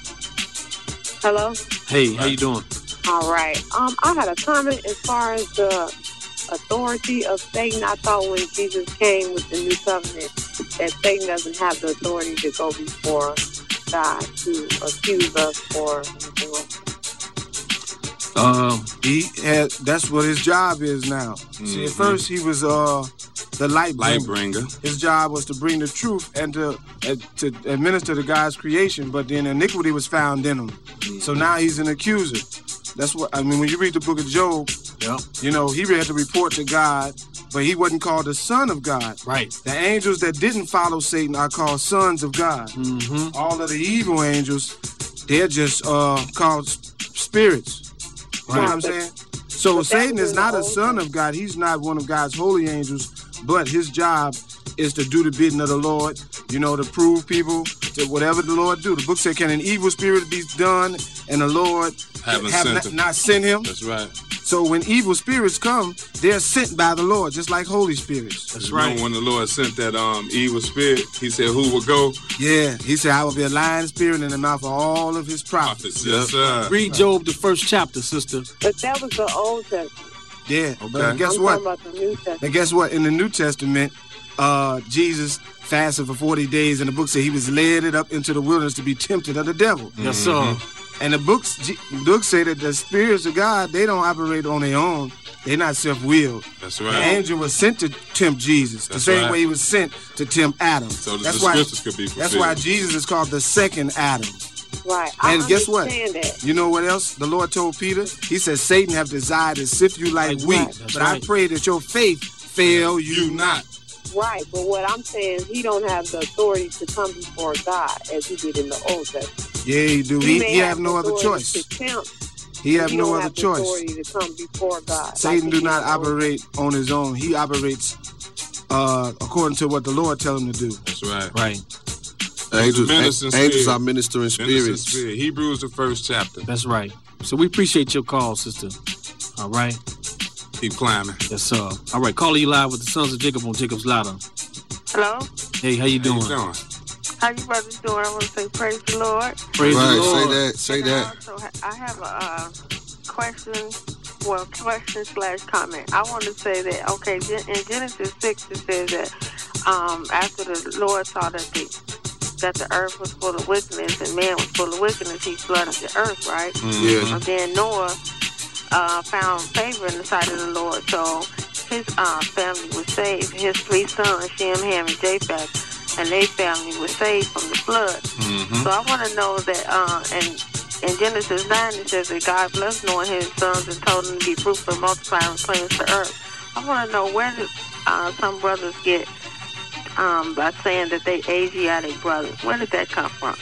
Hello? Hey, how you doing? All right. Um, I had a comment as far as the authority of Satan. I thought when Jesus came with the new covenant that Satan doesn't have the authority to go before God to accuse us for anything else. Um, he had. That's what his job is now. See, at Mhm. first he was uh the light bringer. Light bringer. His job was to bring the truth and to uh, to administer to God's creation, but then iniquity was found in him. So now he's an accuser. That's what I mean. When you read the book of Job, Yeah. you know he had to report to God, but he wasn't called the son of God. Right. The angels that didn't follow Satan are called sons of God. Mm-hmm. All of the evil angels, they're just uh called s- spirits. You know what I'm saying? So But that Satan was is in not the a Old son of God. He's not one of God's holy angels, but his job is to do the bidding of the Lord, you know, to prove people to whatever the Lord do. The book said, can an evil spirit be done and the Lord Haven't have sent not, him. not sent him? That's right. So when evil spirits come, they're sent by the Lord, just like holy spirits. That's Remember right. when the Lord sent that um evil spirit, he said, who will go? Yeah, he said, I will be a lying spirit in the mouth of all of his prophets. Yes, sir. Read Job, the first chapter, sister. But that was the Old Testament. Yeah, but Okay. guess I'm what? talking about the New Testament. Now, guess what? In the New Testament, uh, Jesus fasted for forty days, and the book said he was led it up into the wilderness to be tempted of the devil. Yes, sir. And the books, G- books say that the spirits of God, they don't operate on their own. They're not self-willed. That's The right. angel was sent to tempt Jesus, the That's same right. way he was sent to tempt Adam. So that that's the why. scriptures could be fulfilled. That's why Jesus is called the second Adam. Right. I And guess what? understand that. You know what else the Lord told Peter? He said, Satan have desired to sift you like Like wheat, wheat, that's but I right. pray that your faith fail you You not. Right, but what I'm saying is he don't have the authority to come before God as he did in the Old Testament. Yeah, he do. He, may he have no the other authority choice. to tempt, He have he no don't other have the choice. authority to come before God. Satan like do he not did in the Old operate on his own. He operates uh, according to what the Lord tell him to do. That's right. Right. Angels, Ministering an- angels spirit. are ministering Ministering spirits. spirit. Hebrews, the first chapter. That's right. So we appreciate your call, sister. All right. Keep climbing. Yes, sir. All right. Caller, you live with the Sons of Jacob on Jacob's Ladder. Hello? Hey, how you How doing? you doing? How you brothers doing? I want to say praise the Lord. Praise Right, the say Lord. that, say And that. I also ha- I have a uh, question, well, question slash comment. I want to say that, okay, Gen- in Genesis six, it says that um, after the Lord saw that the that the earth was full of wickedness and man was full of wickedness, he flooded the earth, right? Yeah. And then Noah uh, found favor in the sight of the Lord, so his uh, family was saved. His three sons, Shem, Ham, and Japheth, and their family was saved from the flood. Mm-hmm. So I want to know that, uh, and in Genesis nine, it says that God blessed Noah and his sons and told them to be fruitful, multiply, and replenish the earth. I want to know where did uh, some brothers get um, by saying that they Asiatic brothers. Where did that come from?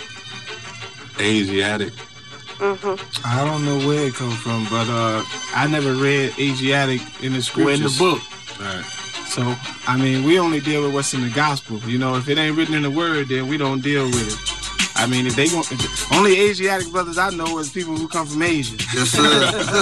Asiatic. Mm-hmm. I don't know where it comes from, but uh, I never read Asiatic in the scriptures. Or in the book. Right. So, I mean, we only deal with what's in the gospel. You know, if it ain't written in the word, then we don't deal with it. I mean, if they want, if, only Asiatic brothers I know is people who come from Asia. Yes, sir.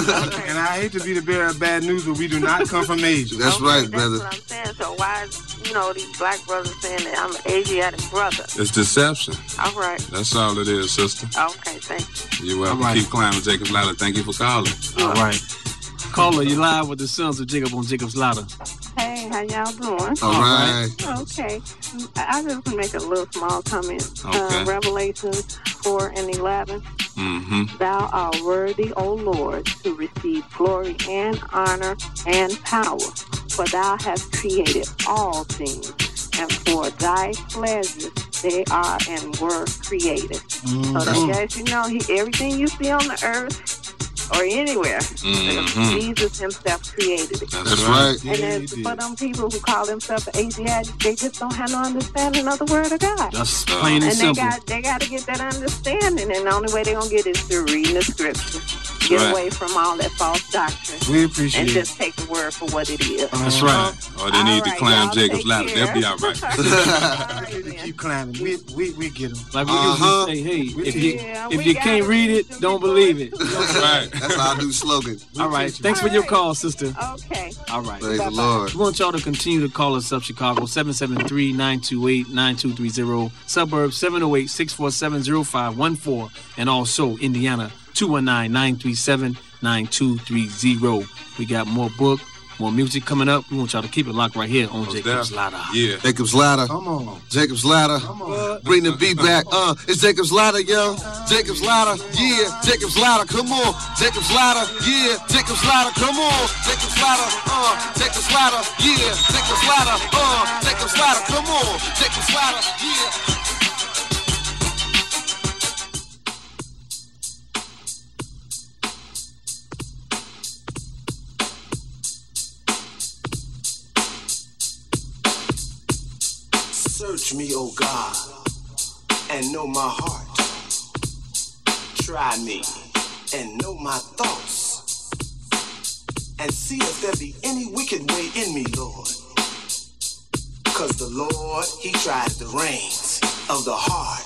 And I hate to be the bearer of bad news, but we do not come from Asia. That's okay, right, that's brother. That's what I'm saying. So why is, you know, these black brothers saying that I'm an Asiatic brother? It's deception. All right. That's all it is, sister. Okay, thank you. You're welcome. All right. Keep climbing, Jacob's Ladder. Thank you for calling. All right. Caller, you live with the Sons of Jacob on Jacob's Ladder. Hey, how y'all doing? All right. Okay. I just make a little small comment. Okay. Uh, Revelation four and eleven. Mm-hmm. Thou art worthy, O Lord, to receive glory and honor and power, for thou hast created all things, and for thy pleasure they are and were created. Mm-hmm. So that guys, you know, he, everything you see on the earth or anywhere, Mm-hmm. Jesus himself created it. That's right. And then for them people who call themselves Asiatic, they just don't have no understanding of the word of God. That's plain and, And they simple. got they got to get that understanding, and the only way they're gonna get is through reading the scripture. Get Right. away from all that false doctrine. We appreciate and it. just take the word for what it is. That's right. Or they need All to right, climb y'all Jacob's take Ladder. care. They'll be all right. All right, then. Keep climbing. We we we get them. Like we Uh-huh. usually say, hey, if you Yeah, if we you got can't it. read it, don't believe it. Right. That's our new slogan. All right. Thanks for All your right. call, sister. Okay. All right. Praise the Bye-bye. Lord. We want y'all to continue to call us up, Chicago, seven seven three, nine two eight, nine two three zero, suburbs seven oh eight, six four seven, oh five one four, and also Indiana, two one nine, nine three seven, nine two three zero. We got more book, more music coming up. We want y'all to keep it locked right here on Jacob's Ladder. Yeah. Jacob's Ladder. Come on. Jacob's Ladder. Bring the beat back. Uh, it's Jacob's Ladder, yo. Jacob's Ladder. Yeah. Jacob's Ladder. Come on. Jacob's Ladder. Yeah. Jacob's Ladder. Come on. Jacob's Ladder. Uh, Jacob's Ladder. Yeah. Jacob's Ladder. Uh, Jacob's Ladder. Come on. Jacob's Ladder. Yeah. Search me, O God, and know my heart. Try me and know my thoughts, and see if there be any wicked way in me, Lord. Cause the Lord, he tries the reins of the heart.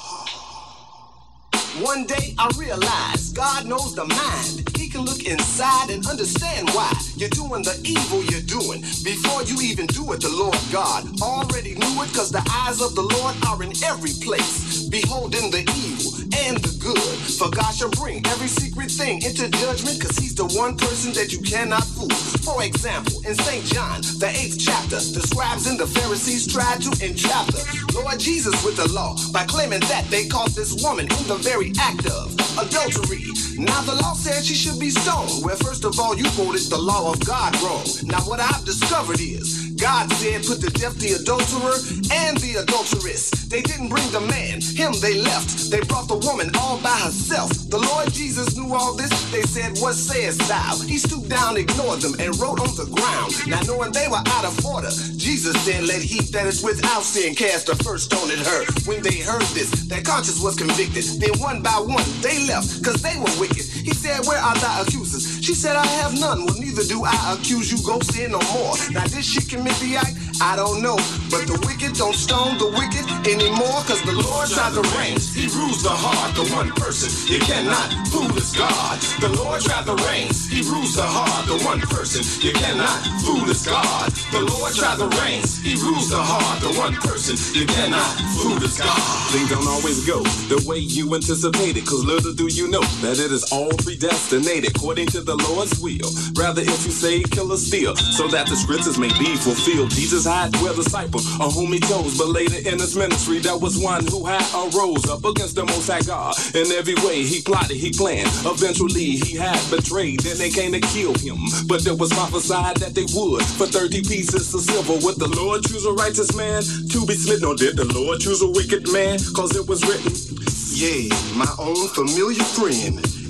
One day I realized God knows the mind. He can look inside and understand why you're doing the evil you're doing. Before you even do it, the Lord God already knew it, cause the eyes of the Lord are in every place, beholding the evil and the good. For God shall bring every secret thing into judgment, cause he's the one person that you cannot fool. For example, in Saint John, the eighth chapter, the scribes and the Pharisees tried to entrap the Lord Jesus with the law by claiming that they caught this woman in the very act of adultery. Now the law said she should be stoned. Well, first of all, you quoted the law of God wrong. Now what I've discovered is God said put to death the adulterer and the adulteress. They didn't bring the man, him they left. They brought the woman all by herself. The Lord Jesus knew all this. They said, what sayest thou? He stooped down, ignored them, and wrote on the ground. Now knowing they were out of order, Jesus then let he that is without sin cast the first stone at her. When they heard this, their conscience was convicted. Then one by one they left, cause they were wicked. He said, where are thy accusers? She said, I have none. Well, neither do I accuse you. Go sin no more. Now did she commit the act? I don't know. But the wicked don't stone the wicked anymore, cause the Lord tried the reins. He rules the heart, the one person you cannot fool is God. The Lord tried the reins. He rules the heart, the one person you cannot fool is God. The Lord tried the reins. He rules the heart, the one person you cannot fool is God. Things don't always go the way you anticipated, cause little do you know that it is all predestinated according to the Lord's will. Rather if you say kill or steal, so that the scriptures may be fulfilled. Jesus had twelve disciples on whom he chose, but later in his ministry there was one who had arose up against the Most High God. In every way he plotted, he planned. Eventually he had betrayed, then they came to kill him. But there was prophesied that they would for thirty pieces of silver. Would the Lord choose a righteous man to be smitten, or did the Lord choose a wicked man? Cause it was written, yeah, my own familiar friend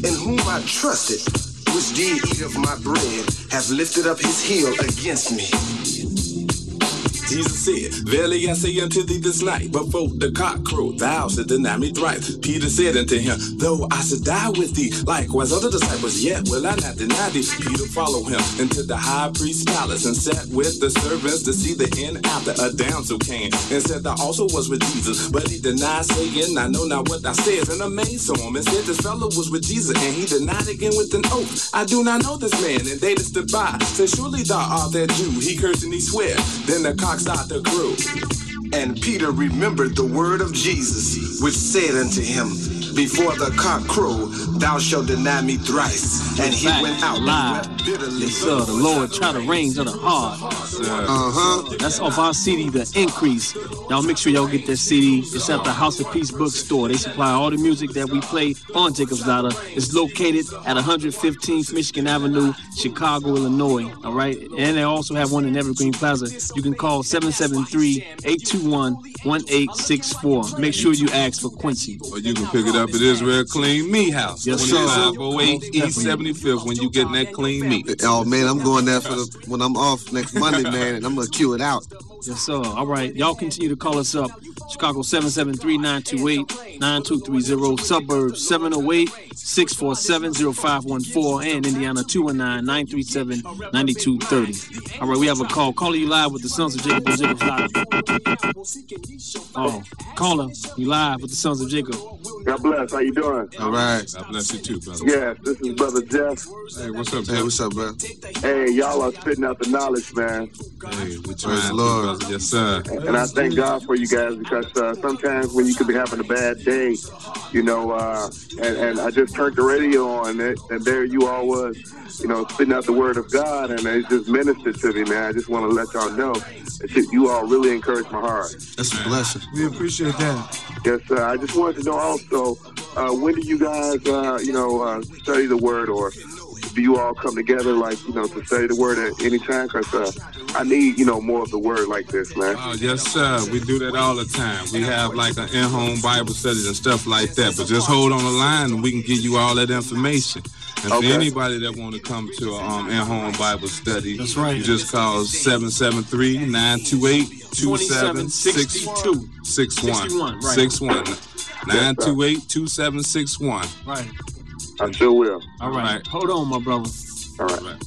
in whom I trusted, which did eat of my bread, have lifted up his heel against me. Jesus said, verily I say unto thee this night, before the cock crow, thou shalt deny me thrice. Peter said unto him, though I should die with thee, likewise other disciples, yet will I not deny thee. Peter followed him into the high priest's palace, and sat with the servants to see the end after. A damsel came and said, thou also was with Jesus. But he denied, saying, I know not what thou sayest. And a maid saw him and said, this fellow was with Jesus. And he denied again with an oath, I do not know this man. And they that stood by said, surely thou art that Jew. He cursed and he sware. Then the cock stopped the crew. And Peter remembered the word of Jesus, which said unto him, before the cock crow, thou shalt deny me thrice. And he Back went out live. and wept bitterly. Yes, sir. The Lord try the reins of the hard. Uh-huh. That's off our C D, The Increase. Y'all make sure y'all get that C D. It's at the House of Peace bookstore. They supply all the music that we play on Jacob's Ladder. It's located at one fifteenth Michigan Avenue, Chicago, Illinois. All right? And they also have one in Evergreen Plaza. You can call seven seven three, eight two one, one eight six four. Make sure you ask for Quincy. Or you can pick it up at Israel Clean Meat House. Yes, sir. twenty-five oh eight East seventy-fifth when you getting that clean meat. Oh man, I'm going there for the when I'm off next Monday, man, and I'm gonna cue it out. Yes, sir. All right. Y'all continue to call us up. Chicago seven seven three, nine two eight, nine two three zero. Suburbs seven oh eight, six four seven, oh five one four. And Indiana two one nine, nine three seven, nine two three oh. All right. We have a call. Calling you live with the Sons of Jacob on Jacob's Ladder. Oh, caller. You live with the Sons of Jacob. God bless. How you doing? All right. God bless you too, brother. Yes, this is Brother Jeff. Hey, what's up, Jeff? Hey, what's up, bro? Hey, y'all are spitting out the knowledge, man. Hey, we Praise trying the to, Lord. brother. Yes, sir. And I thank God for you guys because uh, sometimes when you could be having a bad day, you know, uh, and, and I just turned the radio on and, and there you all was, you know, spitting out the word of God, and it just ministered to me, man. I just want to let y'all know that you all really encouraged my heart. That's a blessing. We appreciate that. Yes, sir. I just wanted to know also, uh, when do you guys, uh, you know, uh, study the word, or do you all come together, like, you know, to study the word at any time? Because uh, I need, you know, more of the word like this, man. Oh, yes, sir. We do that all the time. We have like an in-home Bible studies and stuff like that. But just hold on the line and we can give you all that information. And Okay. for anybody that want to come to an um, in-home Bible study, That's right. you just call seven seven three, nine two eight, two seven six two. six one. sixty-one, right. six one. nine two eight, two seven six one. Right. I sure will. All right. Right. Hold on, my brother. All right.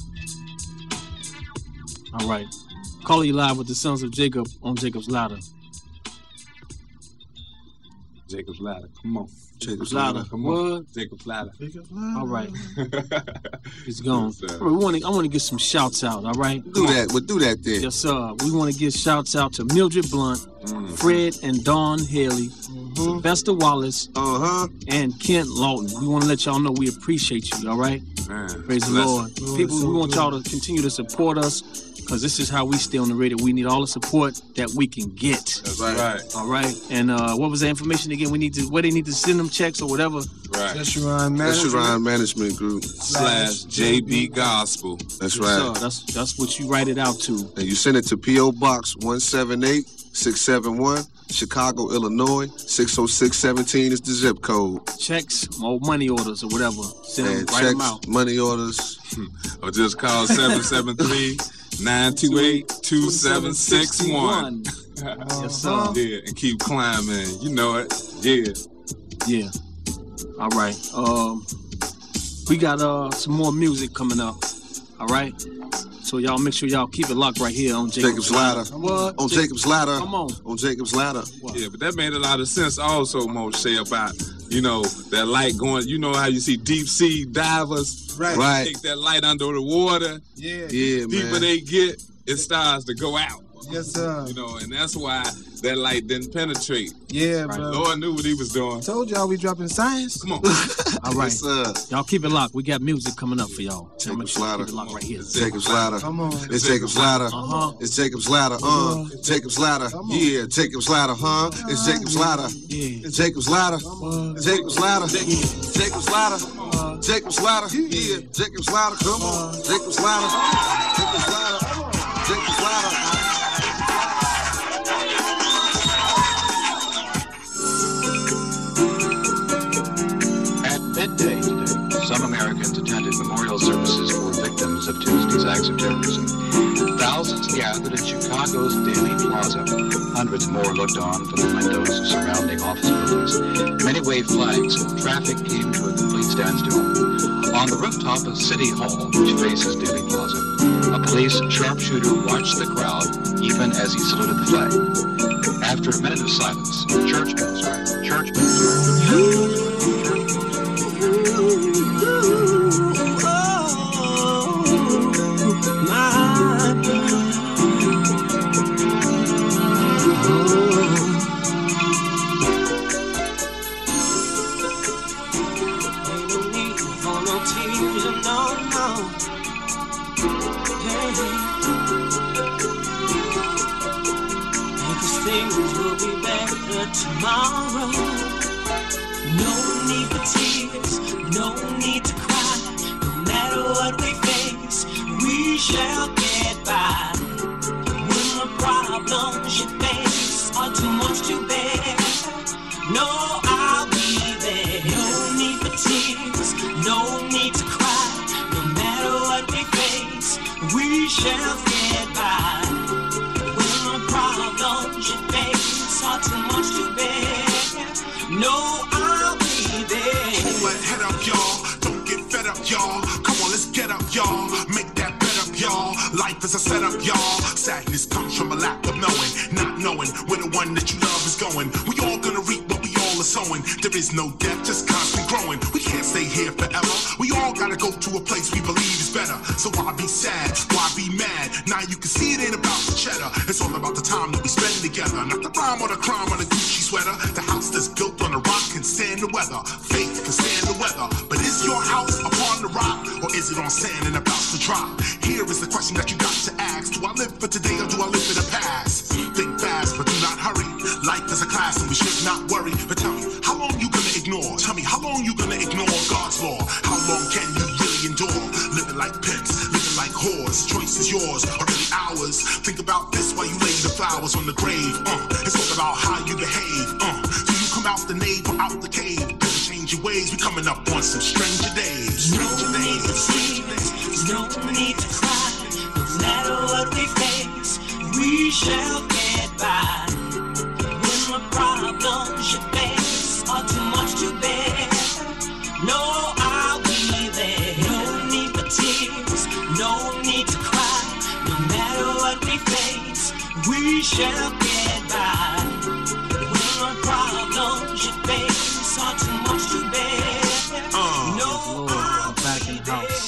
All right. Calling you live with the Sons of Jacob on Jacob's Ladder. Jacob's Ladder. Come on. Jacob's Ladder. Ladder. Come on. What? Jacob's Ladder. All right. He's gone. Yes, sir. All right, we want to. I want to get some shouts out. All right. Do that. Well, do that then. Yes, sir. We want to give shouts out to Mildred Blunt, Mm. Fred and Dawn Haley, Sylvester Wallace, Uh-huh. and Kent Lawton. We want to let y'all know we appreciate you. All right. Man. Praise the Bless Lord. you. People, we want y'all to continue to support us, because this is how we stay on the radio. We need all the support that we can get. That's right. All right. And uh, what was the information again? We need to where they need to send them checks or whatever. Right. Yeshurun That's Management. your Ryan Management Group. Slash J B Gospel. That's Yes, right. sir. That's that's what you write it out to. And you send it to P O Box one seven eight, six seven one, Chicago, Illinois. six oh six seventeen is the zip code. Checks or money orders or whatever. Send them, And write them checks, out. money orders. Or just call seven seven three, nine two eight, two seven six one. Yes, sir. Yeah, and keep climbing. You know it. Yeah. Yeah. All right. Um, we got uh some more music coming up. All right. So y'all make sure y'all keep it locked right here on Jacob's, Jacob's Ladder. What? On Jacob's Ladder. Come on. On Jacob's Ladder. Yeah, but that made a lot of sense also, Moshe, about, you know, that light going, you know how you see deep sea divers? Right. Right. Take that light under the water. Yeah. Yeah, Deeper man. they get, it starts to go out. Yes, sir. You know, and that's why that light didn't penetrate. Yeah, Right. bro. Lord knew what he was doing. Told y'all we dropping science. Come on. All right. Yes, sir. Y'all keep it locked. We got music coming up for y'all. Y'all make Jacob's sure you Ladder. keep it locked right here. Jacob's Ladder. Come on. It's Jacob's Ladder. Uh-huh. It's Jacob's Ladder. Uh. Jacob's Ladder. Yeah. Jacob's Ladder. Huh? It's Jacob's Ladder. Yeah. It's Jacob's Ladder. Jacob's Ladder. Jacob's Ladder. Jacob's Ladder. Yeah. Jacob's Ladder. Come on. Jacob's Ladder. Jacob's Ladder. Jacob's Ladder. At midday, acts of terrorism. Thousands gathered at Chicago's Daily Plaza. Hundreds more looked on from the windows surrounding office buildings. Many waved flags. Traffic came to a complete standstill. On the rooftop of City Hall, which faces Daily Plaza, a police sharpshooter watched the crowd even as he saluted the flag. After a minute of silence, church bells rang. Church bells rang. Tomorrow, no need for tears, no need to cry. No matter what we face, we shall get by. When the problems you face are too much to bear, no, I'll be there. No need for tears, no need to cry. No matter what we face, we shall get by. When the problems you face are too much to bear, no, I'll be there. Hold that head up, y'all. Don't get fed up, y'all. Come on, let's get up, y'all. Make that bed up, y'all. Life is a setup, y'all. Sadness comes from a lack of knowing, not knowing where the one that you love is going. We all gonna reap what we all are sowing. There is no death, just constant growing. We can't stay here forever. We all gotta go to a place we believe is better. So why be sad? Why be mad? Now you can see it ain't about the cheddar. It's all about the time that we spend together. Not the rhyme or the crime or the Gucci sweater. The house that's built on a rock can stand the weather. Faith can stand the weather. But is your house upon the rock, or is it on sand and about to drop? Here is the question that you got to ask. Do I live for today or do I live for the past? Think fast, but do not hurry. Life is a class and we should not worry. But tell me, how long you gonna ignore? Tell me, how long you gonna ignore God's law? How long can you really endure? Living like pimps, living like whores. Choice is yours, or really ours. Think about this while you lay the flowers on the grave. Uh, it's all about how you behave. Uh, do you come out the nave or out the cave? Better change your ways. We coming up on some stranger days. Stranger no days. Need to tears, no need to cry. No matter what we face, we shall get by. When the problems you face are too much to bear, no, I'll be there. No need for tears, no need to cry. No matter what we face, we shall get by. When the problems you face are too much to bear, uh, no, I'll back in the house.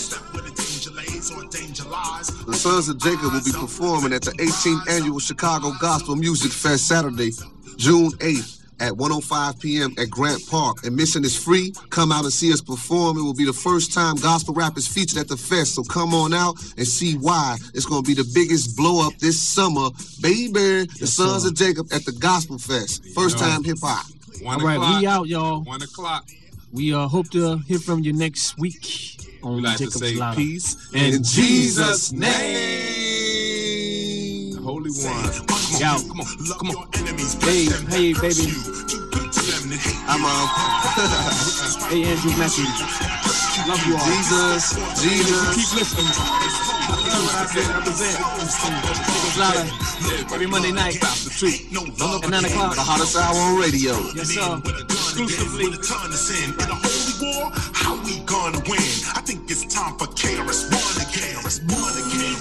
The Sons of Jacob will be performing at the eighteenth Annual Chicago Gospel Music Fest Saturday, June eighth at one oh five p.m. at Grant Park. Admission is free. Come out and see us perform. It will be the first time gospel rap is featured at the fest, so come on out and see why. It's going to be the biggest blow up this summer. Baby, the yes, Sons sir. of Jacob at the Gospel Fest. First you know, time hip-hop. All right, o'clock. We out, y'all. One o'clock. We uh, hope to hear from you next week. On we like Jacob's to say Ladder. Peace in, in Jesus' name. The Holy One. Come on, come on, come on. Hey, hey, baby. I'm um. Hey, Andrew Matthews. Love you all. Jesus, Jesus. Keep listening. You know what I said? Represent. Jacob's Ladder. Every Monday night. The truth. At nine o'clock. The hottest hour on radio. Yes, sir. Exclusively. How we gonna win? I think it's time for K R S One again. K R S One again.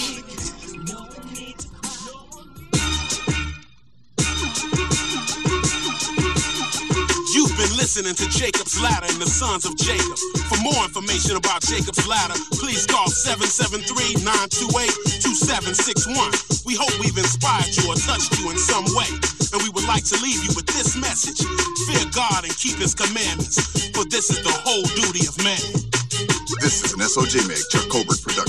You've been listening to Jacob's Ladder and the Sons of Jacob. For more information about Jacob's Ladder, please call seven seven three, nine two eight, two seven six one. We hope we've inspired you or touched you in some way. And we would like to leave you with this message. Fear God and keep his commandments, for this is the whole duty of man. This is an S O J Meg Chuck Colbert production.